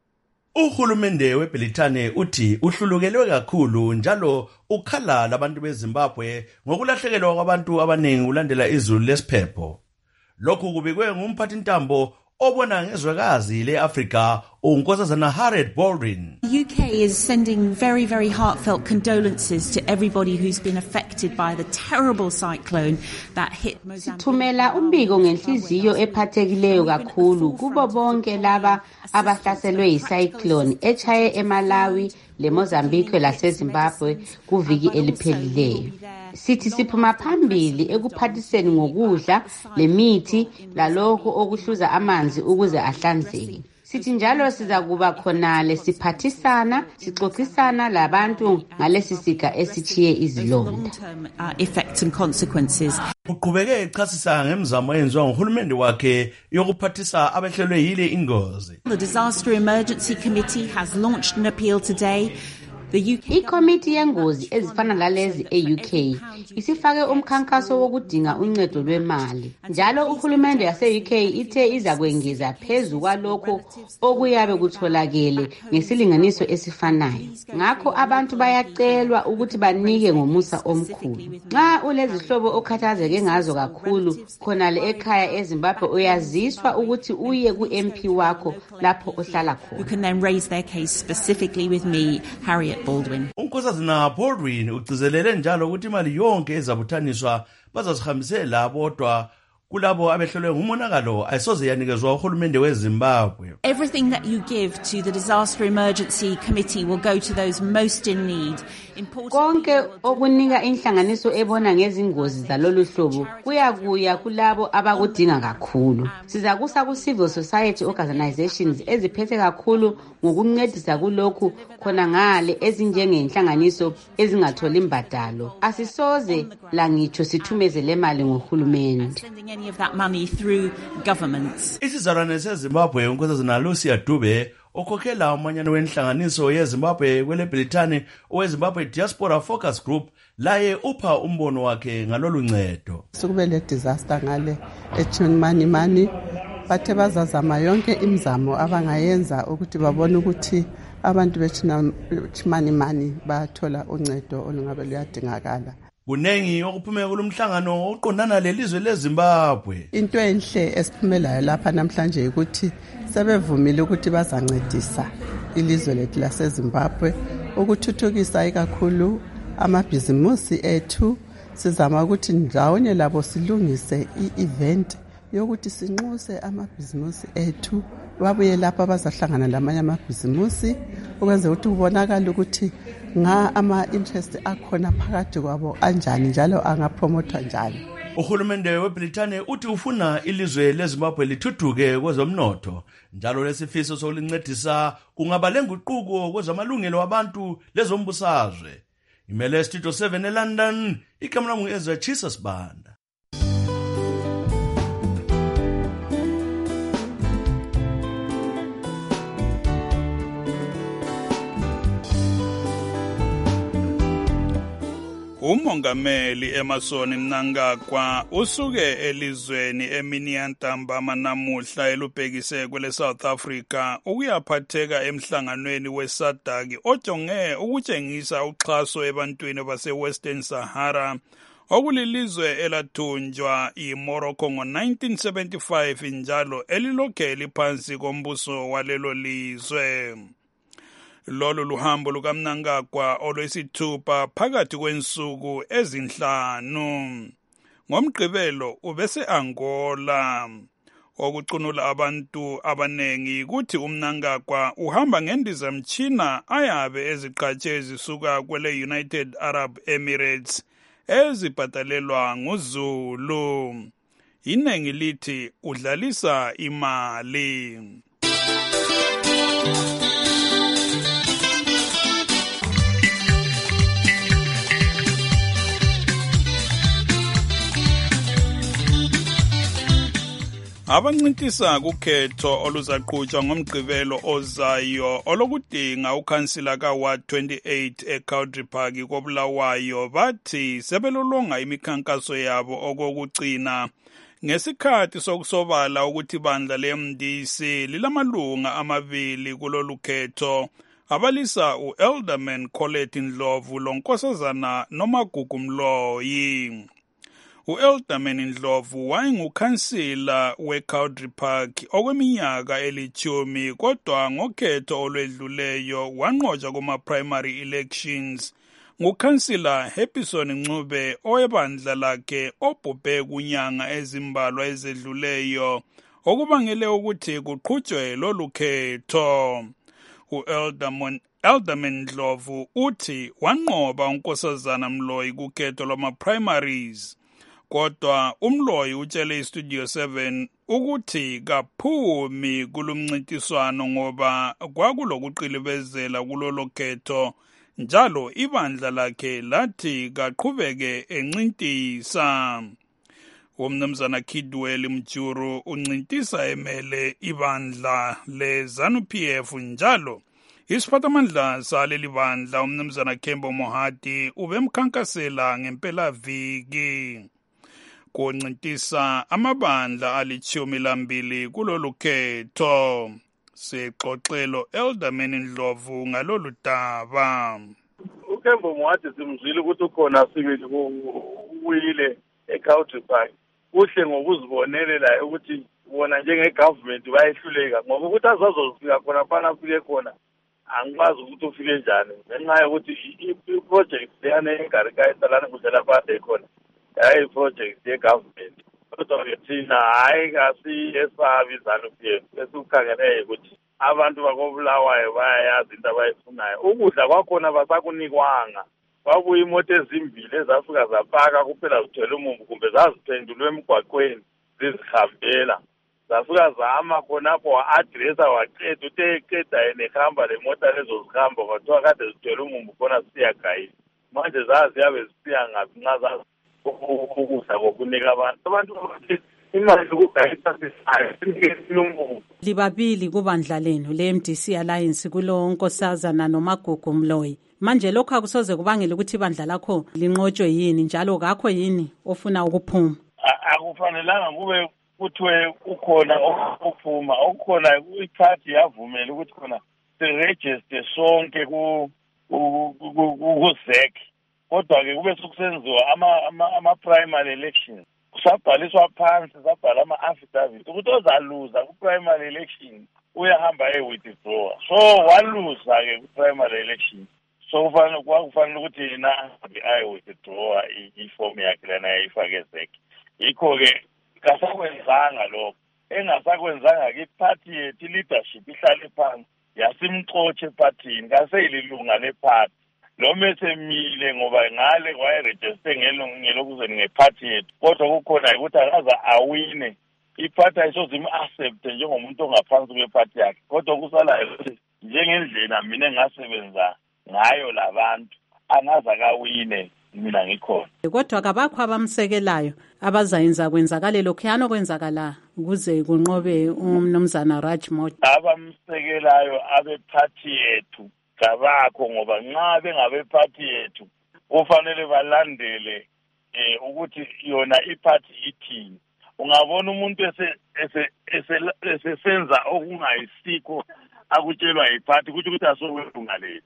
Uhulumende weBhilithane uthi uhlulukelwe kakhulu njalo ukhala labantu beZimbabwe ngokulahlekelwa kwabantu abanengi ulandela izulu lesiphepho. Lokhu kubikwe ngumphathintambo obona ngezwekazi leAfrika uNkosazana Harriet Baldwin. The U K is sending very, very heartfelt condolences to everybody who's been affected by the terrible cyclone that hit Mozambique. Sithumela umbiko ngenhliziyo ephathekileyo kakhulu kubo bonke laba abahlaselwe yicyclone echaye eMalawi, leMozambique laseZimbabwe kuviki eliphelileyo. Sithi siphuma phambili ekuphathiseni ngokudla lemithi lalokho okuhluza amanzi ukuze ahlanzeke. Sithi njalo siza kuba khonale siphathisana sixoxisana labantu ngalesi siga esithiye izilonda. Uqhubeke echasisa ngemizamo eyenziwa nguhulumende wakhe yokuphathisa abehlelwe yile ingozi. The Disaster Emergency Committee has launched an appeal today. Ikomiti yengozi ezifana lalezi e-U K isifake umkhankaso wokudinga uncedo lwemali. Njalo uhulumende yase-U K ithe iza kwengeza phezu kwalokho okuyabe kutholakele ngesilinganiso esifanayo. Ngakho abantu bayacelwa ukuthi banike ngomusa omkhulu. Nxa ulezihlobo okhathazeke ngazo kakhulu khonale ekhaya eZimbabwe uyaziswa ukuthi uye ku-M P wakho lapho ohlala khona. You can then raise their case specifically with me, Harriet Baldwin. Unkosazana Baldwin ugcizelele njalo ukuthi imali yonke ezabuthaniswa bazasihambisela bodwa kulabo abehlelwe ngumonakalo ayisoze yanikezwa uhulumende weZimbabwe. Everything that you give to the Disaster Emergency Committee will go to those most in need. Konke okunika inhlanganiso ebona ngezingozi zalolu hlobo kuyakuya kulabo abakudinga kakhulu. Sizakusa ku civil society organizations eziphethe kakhulu ngokuncedisa kulokhu khona ngale ezinjengenhlanganiso ezingatholi imbadalo. Asisoze la ngitsho sithumeze le mali ngohulumende. any of that money through governments. Isizalwane seZimbabwe unkosazana Lucia Dube okhokhela umanyano wenhlanganiso yeZimbabwe kwele Britani oweZimbabwe Diaspora Focus Group laye upha umbono wakhe ngalolu ncedo. Sekube le disaster ngale eChimani Mani bathe bazazama yonke imizamo abangayenza ukuthi babone ukuthi abantu beChimani Mani bathola uncedo olungabe luyadingakala. Kunengi okuphume kulomhlangano oqondana lelizwe leZimbabwe. Into enhle esiphumelayo lapha namhlanje ukuthi sebevumile ukuthi bazancedisa ilizwe lethu laseZimbabwe ukuthuthukisa ikakhulu amabhizimusi ethu. Sizama ukuthi ndawonye labo silungise i-event yokuthi sinxuse amabhizimusi ethu babuye lapha bazahlangana lamanye amabhizimusi ukwenza ukuthi kubonakala ukuthi nga ama-interest akhona phakathi kwabo anjani njalo angapromotwa njani. Uhulumende weBritane uthi ufuna ilizwe leZimbabwe lithuthuke kwezomnotho njalo lesifiso sokulincedisa kungaba lenguquko kwezamalungelo abantu lezombusazwe. Imele Studio seven eLondon, ikamera ngu-Ezra Jesus Banda. Umongameli Emerson Mnangagwa usuke elizweni emini yantambama namuhla elubhekise kwele South Africa ukuyaphatheka emhlanganweni weSADC ojonge ukutshengisa uxhaso ebantwini base Western Sahara okulilizwe elathunjwa iMorocco ngo nineteen seventy-five njalo elilokhe liphansi kombuso walelo lizwe. Lolu luhambo lukaMnangagwa olwesithupha phakathi kwensuku ezinhlanu. Ngomgqibelo ubese Angola. Okucunula abantu abanengi ukuthi uMnangagwa uhamba ngendizamtshina ayabe eziqhatshe ezisuka kwele United Arab Emirates ezibhatalelwa nguZulu. Inengi lithi udlalisa imali. Abancintisa kukhetho oluzaqhutshwa ngomgqibelo ozayo olokudinga ukhansila kaWard twenty-eight eCountry Park koBulawayo bathi sebelolonga imikhankaso yabo okokugcina ngesikhathi sokusobala ukuthi bandla leM D C lilamalunga amabili kulolu khetho abalisa uElderman Colette Ndlovu lonkosazana Nomagugu Mloyi. U-Elderman Ndlovu wayengukhansila weCountry Park okweminyaka elithumi kodwa ngokhetho olwedluleyo wanqotshwa kuma-primary elections ngukhansila Happyson Ncube owebandla lakhe obhubhe kunyanga ezimbalwa ezedluleyo okubangele ukuthi kuqhutshwe lolu khetho. U-Elderman Elderman Ndlovu uthi wanqoba unkosazana Mloyi kukhetho lwama-primaries. Kodwa uMloyi utshele iStudio seven ukuthi kaphumi kulumncintiswano ngoba kwakulokuqilibezela kulolo khetho njalo ibandla lakhe lathi kaqhubeke encintisa. Umnumzana Kidwell Mjuru uncintisa emele ibandla leZANU-P F njalo isiphathamandla saleli bandla umnumzana Kembo Mohadi ubemkhankasela ngempela viki. Kuncintisa amabandla alithumi lambili kulolu khetho. Sexoxelo Elderman Ndlovu ngalolu daba. uKembo Mohadi simzwile ukuthi ukhona sibili uyile eCountry Park. Kuhle ngokuzibonela ukuthi bona njengegovernment bayehluleka ngoba ukuthi azazofika khona phana afike khona angikwazi ukuthi ufike njani ngenxa yokuthi i-project leyana engarika esalana kudlela phathe khona hayi project yegovernment kodwa thina hayi kasiyesabi ZANU-P F esikukhangele ukuthi abantu bakobulawayo bayayazi into abayifunayo ukudla kwakhona basakunikwanga kwabuya imoto ezimbili ezafika zapaka kuphela zithwele umumbu kumbe zaziphendulwe emgwaqweni zizihambela zafika zama khonapho wa-adresa waqeda uthi eqeda yena ehamba le mota lezo zihamba kwathiwa kade zithwele umumbu khona siyagayile manje zaziyabe zisiya ngaphi nxa ukudla kokunika abantu abantu imali yokugayisa sisayo sinikesilomuvu. Libabili kubandla lenu le-M D C Alliance kulo Nkosazana noMagugu Mloyi. Manje lokho akusoze kubangela ukuthi ibandla lakho linqotshwe yini njalo kakho yini ofuna ukuphuma? Akufanelanga kube kuthiwe ukhona okuphuma, okukhona iparty yavumela ukuthi khona siregister sonke ku ku-Z E C. Kodwa-ke kube sokusenziwa ama-primary elections. Kusabhaliswa phansi, sabhala ama-affidavit ukuthi ozaluza ku-primary election uyahamba e-withdraw. So waluza-ke ku-primary election. So kufanele kwakufanele ukuthi yena aye-withdraw ifomu yakhe lana yayifake e-Z E C. Yikho-ke kasakwenzanga lokho. Engasakwenzanga-ke iphathi yethu i-leadership ihlale phansi yasimxotshe epathini kaseyililunga lephathi. Noma esemile ngoba ngale wayeregister ngelokuze ngephathi yethu. Kodwa kukhona ukuthi akaza awine. Iphathi ayisoze im-accept njengomuntu ongaphansi kwephathi yakhe. Kodwa kusala ukuthi njengendlela mina engasebenza ngayo labantu angaza kawine mina ngikhona. Kodwa kabakho abamsekelayo abazayenza kwenzakale lokhuyana okwenzakala ukuze kunqobe umnumzana Rajmoto. Abamsekelayo abephathi yethu kabakho ngoba nxa bengabephathi yethu kufanele balandele eh ukuthi yona iphathi ithini. Ungabona umuntu ese esesenza okungayisikho akutshelwa iphathi ukuthi ukuthi asokwenza leli.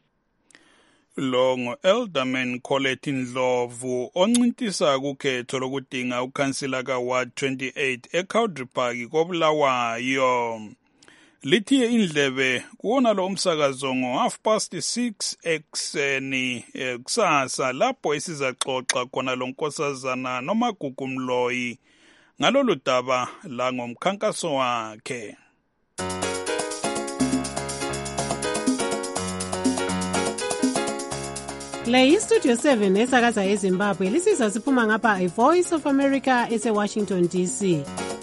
Longo Elderman Colette Ndlovu oncintisa kukhetho lokudinga ukhansila ka Ward twenty-eight eCowdry Park koBulawayo. Lithi indlebe kuona lo umsakazo ngo half past six ekseni kusasa lapho isizaxoxa khona lo Nkosazana noMagugu Mloyi ngalolu daba la ngomkhankaso wakhe. Le iStudio seven esakaza eZimbabwe lisiza siphuma ngapha iVoice of America ese Washington D C.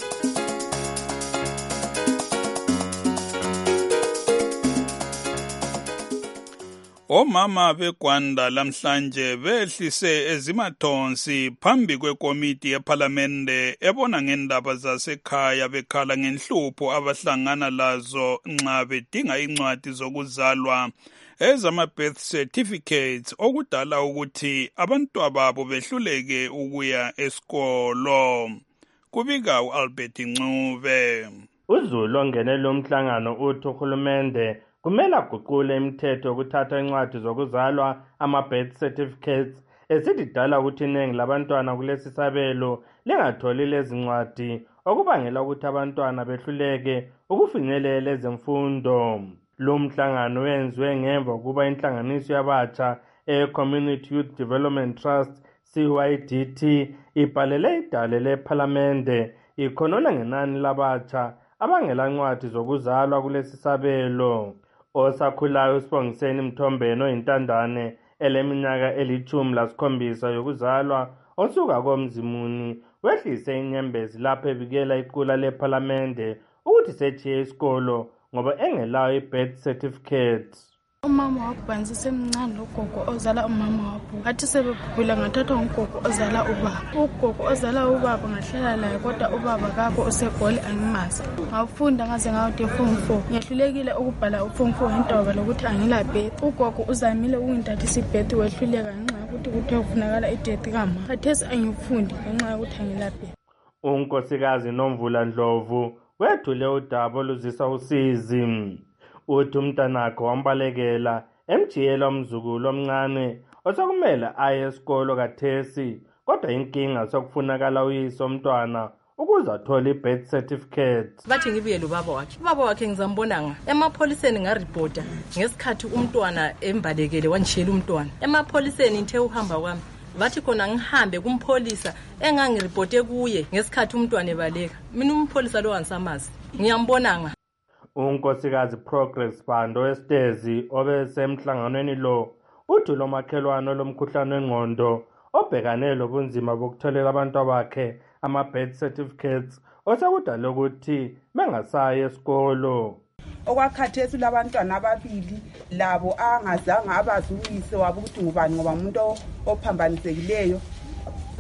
Omama beGwanda lamhlanje behlise ezimathonsi phambi kwekomiti yeParliamente ebona ngendaba zasekhaya bekhala ngenhlupho abahlangana lazo nxa bedinga incwadi zokuzalwa ezama birth certificates okudala ukuthi abantwababo behluleke ukuya esikolo. Kubika uAlbert Ncube. uZulu ongene lo mhlangano uthi uhulumende kumele aguqule imithetho yokuthatha incwadi zokuzalwa ama-birth certificates esithi dala ukuthi iningi labantwana kulesi sabelo lingatholi lezi ncwadi okubangela ukuthi abantwana behluleke ukufinyelela ezemfundo. Lo mhlangano wenziwe ngemva kuba inhlanganiso yabatsha e-Community Youth Development Trust C Y D T ibhalele idale leParliamente ikhonona ngenani labatsha abangela ncwadi zokuzalwa kulesi sabelo. Osakhulayo uSibongiseni Mthombeni oyintandane eleminyaka elithumi lasikhombisa yokuzalwa osuka koMzimuni wehlise inyembezi lapho ebikela iqula leParliamente ukuthi sethiye isikolo ngoba engelayo i-birth certificate. Umama wabhanzi semncane logogo ozala umama wabo. Athi sebebhubhula ngathatha ugogo ozala ubaba. Ugogo ozala ubaba ngahlala laye kodwa ubaba kakho useGoli angimazi. Ngafunda ngaze ngawude form four. Ngiyahlulekile ukubhala uform four ngendoba lokuthi angila birth. Ugogo uzamile ukungidathisa ibirth wehluleka ngenxa ukuthi kuthe kufunakala ideath kama. Khathesi angifundi ngenxa ukuthi angila birth. Unkosikazi Nomvula Ndlovu wethule udaba oluzisa usizi. Uthi umntanakhe wambalekela emjiyela umzukulu omncane osokumele aye esikolo kathesi kodwa inkinga sokufunakala uyise omntwana ukuze athole i-birth certificate. Bathi ngibuyele ubaba wakhe. Ubaba wakhe ngizambonanga emapholiseni ngaripota ngesikhathi umntwana embalekele wanishiyela umntwana. Emapholiseni ngithe uhamba kwami bathi khona ngihambe kumpholisa engangiripote kuye ngesikhathi umntwana ebaleka. Mina umpholisa lo wansamazi ngiyambonanga. Unkosikazi Progress Bando wesitezi obesemhlanganweni lo uthi lo makhelwane lomkhuhlane wengqondo obhekane lobunzima bokutholela abantu abakhe ama-birth certificates osakudala ukuthi bengasayi esikolo. Okwakhathesi labantwana ababili labo angazange abazi uyise wabo ukuthi ngubani ngoba umuntu ophambanisekileyo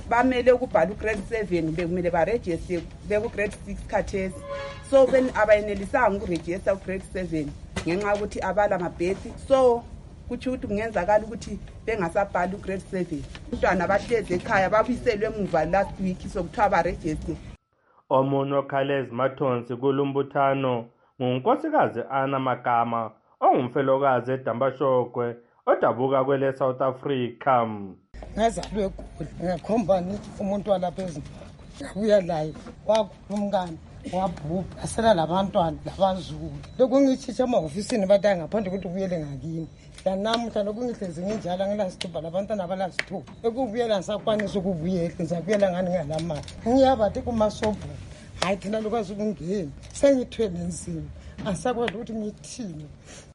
bamele ukubhala ugrade seven bekumele barejiste bekugrade six khathesi so ben abayenelisanga ukurejista ugrade seven ngenxa yokuthi abala mabhesi so kuthi ukuthi kungenzakala ukuthi bengasabhali ugrade seven umntwana bahlezi ekhaya babiselwe emuva last week sokuthiwa barejiste. Omunye oKhalez Mathonsi kulumbuthano ngunkosikazi Ana Magama ongumfelokazi eDambashogwe odabuka kwele South Africa. Ngazalwe eGoli ngakhombani umuntu walapha eZimbabwe ngabuya laye wakhulumkani wabhubha asela labantwana labazulu lokungitshitsha emahofisini bathi ngaphandle ukuthi ubuyele ngakini lanamuhla lokungihlezi nginjalo ngilasithupha labantwana abalasithupha ekubuyela ngisakwanisa ukubuyela ngizabuyela ngani ngalamali ngiyabathi kumasobho hayi thina lokwazi ukungena sengithwele nzima asakwazi ukuthi ngithini.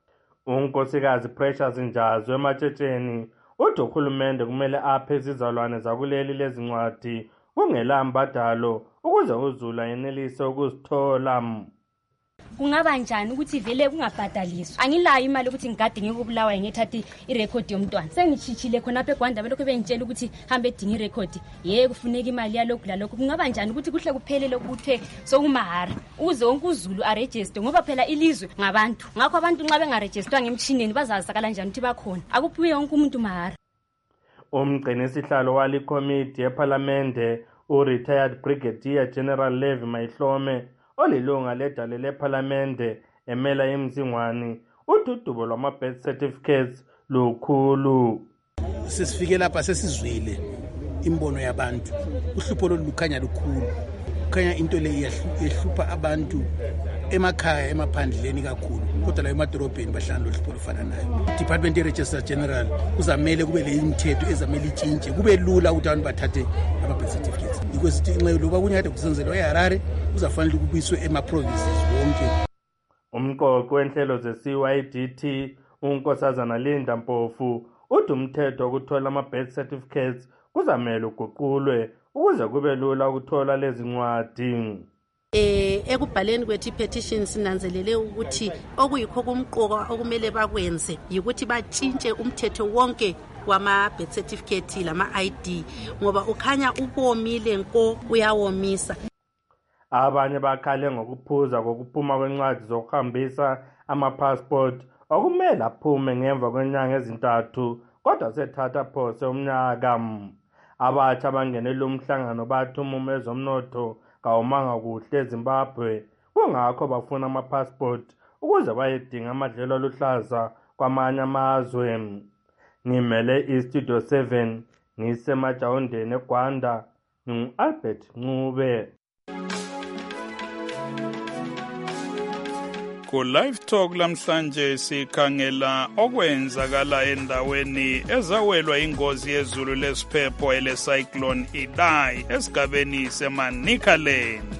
Unkosikazi Precious Njazwe ematshetsheni uthi uhulumende kumele aphe izizalwane zakuleli lezincwadi kungela mbadalo ukuze uZulu ayenelise ukuzithola. Kungaba njani ukuthi vele kungabhadaliswa? Angilayo imali ukuthi ngigade ngikubulawa ngithathe irecord yomntwana. Sengichichile khona apha eGwanda belokho bengitshela ukuthi hambe edinga irecord. Yeke kufuneka imali yalokhu lalokho. Kungaba njani ukuthi kuhle kuphelele ukuthe sokumahara uze wonke uZulu aregister ngoba phela ilizwe ngabantu. Ngakho abantu nxa bengaregisterwa ngemchineni bazazakala njani ukuthi bakhona. Akuphiwe wonke umuntu mahara. Umgcini isihlalo wali committee eParliamente u-retired Brigadier General Levi Mayihlome olilunga ledale leParliamente emela imzingwani ududubo lwama-birth certificates lukhulu. Sesifike lapha sesizwile imbono yabantu uhlupho lukhanya lukhulu kukhanya into le yehlupha abantu emakhaya emaphandleni kakhulu kodwa la emadorobheni bahlala lohlupho lufana nayo. Department ye-Registrar General kuzamele kube le imithetho ezamele itshintshe kube lula ukuthi abantu bathathe ama-birth certificates because inxelo loba kunyade kusenzelwa eHarare kuzafanele ukubuyiswe ema-provinces wonke. Umqoqi wenhlelo ze-C Y D T unkosazana Linda Mpofu uthi umthetho wokuthola ama-birth certificates kuzamele uguqulwe ukuze kube lula ukuthola lezi ncwadi. Eh ekubhaleni kwethu petition sinanzelele ukuthi okuyikho kumqoka okumele bakwenze yikuthi batshintshe umthetho wonke wama birth certificate lama I D ngoba ukhanya ubomile nko uyawomisa. Abanye bakhale ngokuphuza kokuphuma kwencwadi zokuhambisa ama-passport okumele aphume ngemva kwenyanga ezintathu kodwa sethatha phose umnyaka. Abatsha bangenele umhlangano bathi umumo ezomnotho kawumanga kuhle eZimbabwe kungakho bafuna ama-passport ukuze bayedinga amadlelo aluhlaza kwamanye amazwe. Ngimele iStudio seven ngisemajawundeni eGwanda ngingu-Albert Ncube. Ku Live Talk lamhlanje sikhangela okwenzakala endaweni ezawelwa ingozi yezulu lesiphepho ele cyclone Idai esigabeni seManicaland.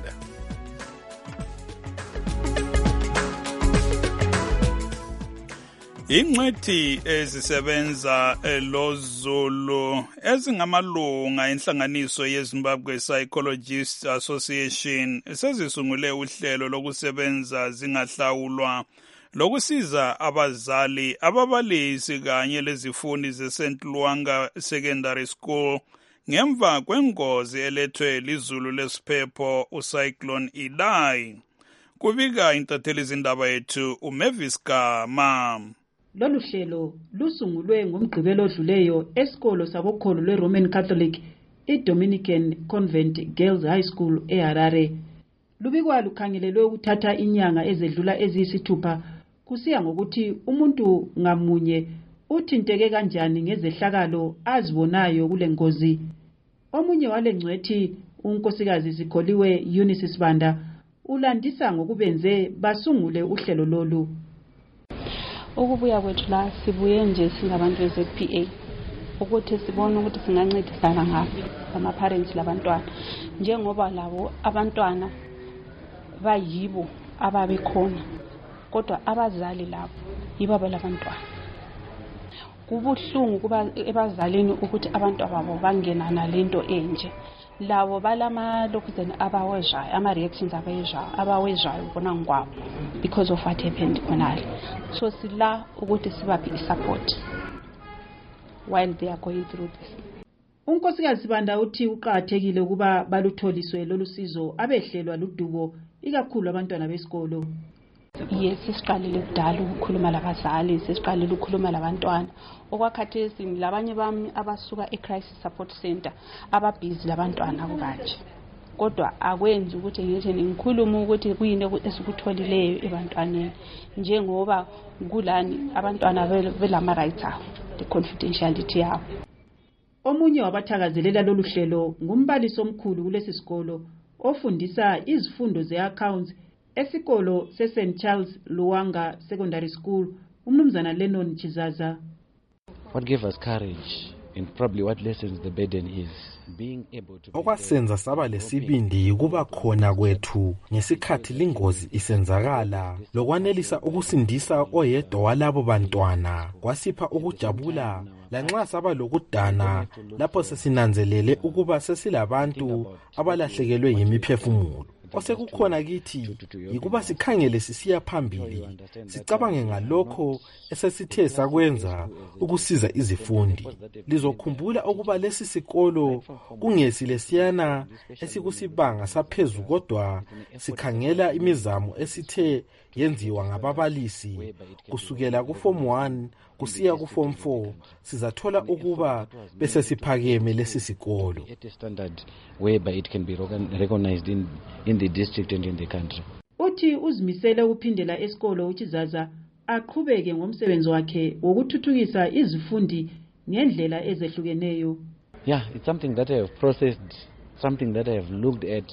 Ingcwethi ezisebenza eLozulu ezingamalunga enhlanganiso yeZimbabwe Psychologists Association sezisungule uhlelo lokusebenza zingahlawulwa lokusiza abazali ababalisi kanye lezifundi zeSaint Luanga Secondary School ngemva kwengozi elethwe lizulu lesiphepho uCyclone Idai. Kubika intatheli izindaba yethu uMavis Gama. Lolu hlelo lusungulwe ngomgqibelo odluleyo esikolo sabokholo lweRoman Catholic iDominican Convent Girls High School eHarare. Lubikwa lukhangelelwe ukuthatha inyanga ezedlula eziyisithupha kusiya ngokuthi umuntu ngamunye uthinteke kanjani ngezehlakalo azibonayo kule ngozi. Omunye wale ngcwethi unkosikazi Sikholiwe Eunice Sibanda ulandisa ngokubenze basungule uhlelo lolu. Ukubuya kwethu la sibuye nje singabantu be-Z P A ukuthi sibone ukuthi singancedisana ngaphi ama parents labantwana njengoba labo abantwana bayibo ababe khona kodwa abazali labo yibo labantwana. Kubuhlungu kuba ebazalini ukuthi abantu ababo bangena nalento enje labo balama lokuzeni abawezwayo ama reactions abawezwayo abawezwayo bona ngwabo because of what happened khonale. So sila ukuthi sibaphe support while they are going through this. unkosikazi Sibanda uthi uqhakathekile ukuba balutholiswe lolu sizo abehlelwa ludubo ikakhulu abantwana besikolo. Yes, sesiqalile kudala ukukhuluma labazali, sesiqalile ukukhuluma labantwana. Okwakhathesi labanye bami abasuka e-crisis support center ababhizi labantwana kanje. Kodwa akwenzi ukuthi ngithi ngikhuluma ukuthi kuyini esikutholileyo ebantwaneni njengoba kulani abantwana belama rights abo, the confidentiality yabo. Omunye wabathakazelela lolu hlelo ngumbalisi omkhulu kulesi sikolo ofundisa izifundo ze-accounts esikolo se-Saint Charles Luwanga Secondary School, umnumzana Lennon Chizaza. What gave us courage and probably what lessens the burden is being able to okwasenza saba lesibindi kuba khona kwethu ngesikhathi lingozi isenzakala lokwanelisa ukusindisa oyedwa walabo bantwana kwasipha ukujabula lanxa saba lokudana lapho sesinanzelele ukuba sesilabantu abalahlekelwe yimiphefumulo. Osekukhona kithi yikuba sikhangele sisiya phambili sicabange ngalokho esesithe sakwenza ukusiza izifundi. Lizokhumbula ukuba lesi sikolo kungesi lesiyana esikusibanga saphezulu kodwa sikhangela imizamo esithe yenziwa ngababalisi kusukela ku form one kusiya ku form four sizathola ukuba bese siphakeme lesi sikolo whereby it can be recognized in in the district and in the country. Uthi uzimisele ukuphindela esikolo uchizaza aqhubeke ngomsebenzi wakhe wokuthuthukisa izifundi ngendlela ezehlukeneyo. Yeah, it's something that I have processed, something that I have looked at.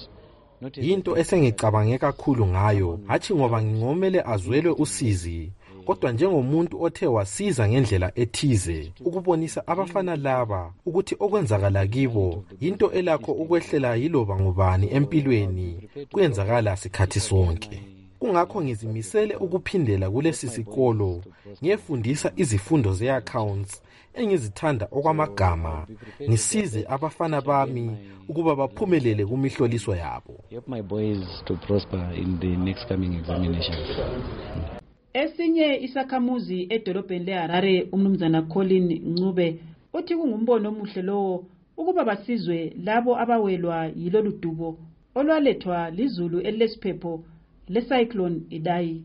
Into esengicabange kakhulu ngayo hathi ngoba ngingomele azwelwe usizi kodwa njengomuntu othe wasiza ngendlela ethize ukubonisa abafana laba ukuthi okwenzakala kibo into elakho ukwehlela yiloba ngubani empilweni kwenzakala sikhathi sonke. Kungakho ngizimisele ukuphindela kulesi sikolo ngiyefundisa izifundo ze-accounts engizithanda okwamagama ngisize abafana bami ukuba baphumelele kumihloliso yabo. Help my boys to prosper in the next coming examinations. Esinye isakhamuzi edolobheni leHarare umnumzana Colin Ncube uthi kungumbono omuhle lowo ukuba basizwe labo abawelwa yilolu dubo olwalethwa lizulu elesiphepho lecyclone Idai.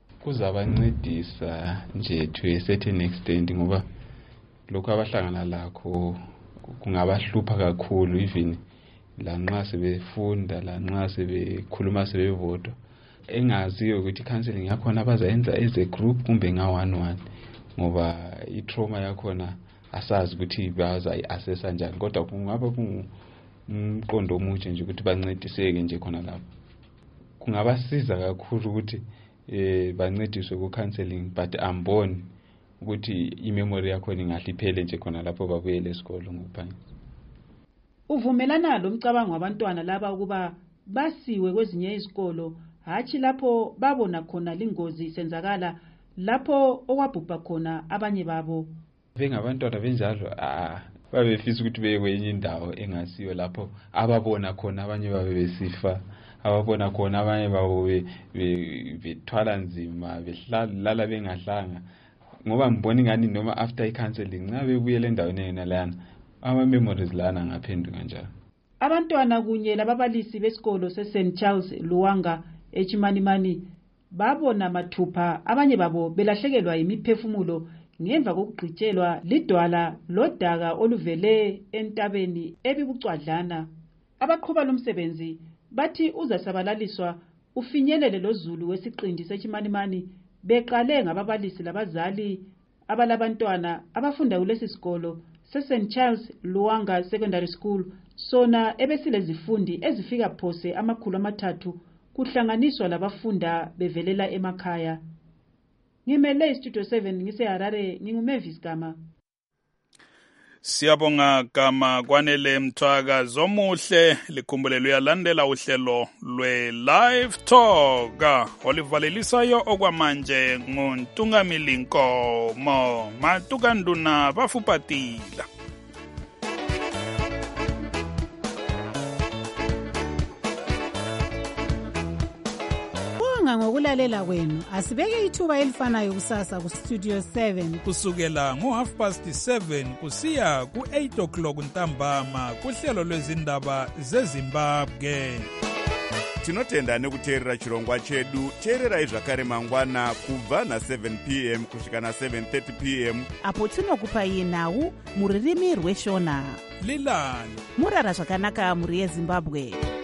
Kuzabancedisa nje to a certain extent ngoba lokho abahlangana lakho kungabahlupha kakhulu even lanxa sebefunda lanxa sebekhuluma sebevodwa engaziyo ukuthi counseling yakhona abazayenza as a group kumbe nga one one ngoba i trauma yakhona asazi ukuthi baza i-assess kanjani kodwa kungaba kumqondo omuhle nje ukuthi bancediseke nje khona lapho. Kungabasiza kakhulu ukuthi eh bancediswe ku counseling but amboni ukuthi imemory yakhona ingahliphelele nje khona lapho babuyele esikolo ngokuphangisa. Uvumelana lo mcabango wabantwana laba ukuba basiwe kwezinye izikolo hathi lapho babona khona lingozi isenzakala lapho okwabhubha khona abanye babo. Bengabantwana benjalo ah babefisa ukuthi beye kwenye indawo engasiyo lapho ababona khona abanye babe besifa ababona khona abanye babo bethwala nzima behlala bengadlanga ngoba mbona ngani noma after i-counseling nxa bebuyele endaweni yena lana ama memories lana ngaphenduka njalo. Abantwana kunye lababalisi besikolo se-Saint Charles Luwanga eChimanimani babona mathupha abanye babo belahlekelwa imiphefumulo ngemva kokugqitshelwa lidwala lodaka oluvele entabeni ebibucwadlana. Abaqhuba lomsebenzi bathi uzasabalaliswa ufinyelele lozulu wesiqindi seChimanimani beqale ngababalisi labazali abalabantwana abafunda kulesi sikolo se-Saint Charles Luwanga Secondary School sona ebesilezifundi ezifika phose amakhulu amathathu kuhlanganiswa labafunda bevelela emakhaya. Ngimele iStudio seven ngiseHarare nginguMavis Gama. Siyabonga Gama Kwanele Mthwaka zomuhle likhumbulelo uyalandela uhlelo lwe Live Talk olivalelisayo okwamanje nguNtungamili Nkomo Matukanduna bafupatila. Ngokuthi ngokulalela kwenu. Asibeke ithuba elifanayo kusasa kustudio seven kusukela ngo-half past seven kusiya ku-eight o'clock ntambama kuhlelo lwezindaba zezimbabwe. tinotenda nekuteerera chirongwa chedu. teererai zvakare mangwana kubva na-seven p m kusvika na-seven thirty p m apo tinokupai nhau muririmi rweshona. lilani murara zvakanaka mhuri yezimbabwe.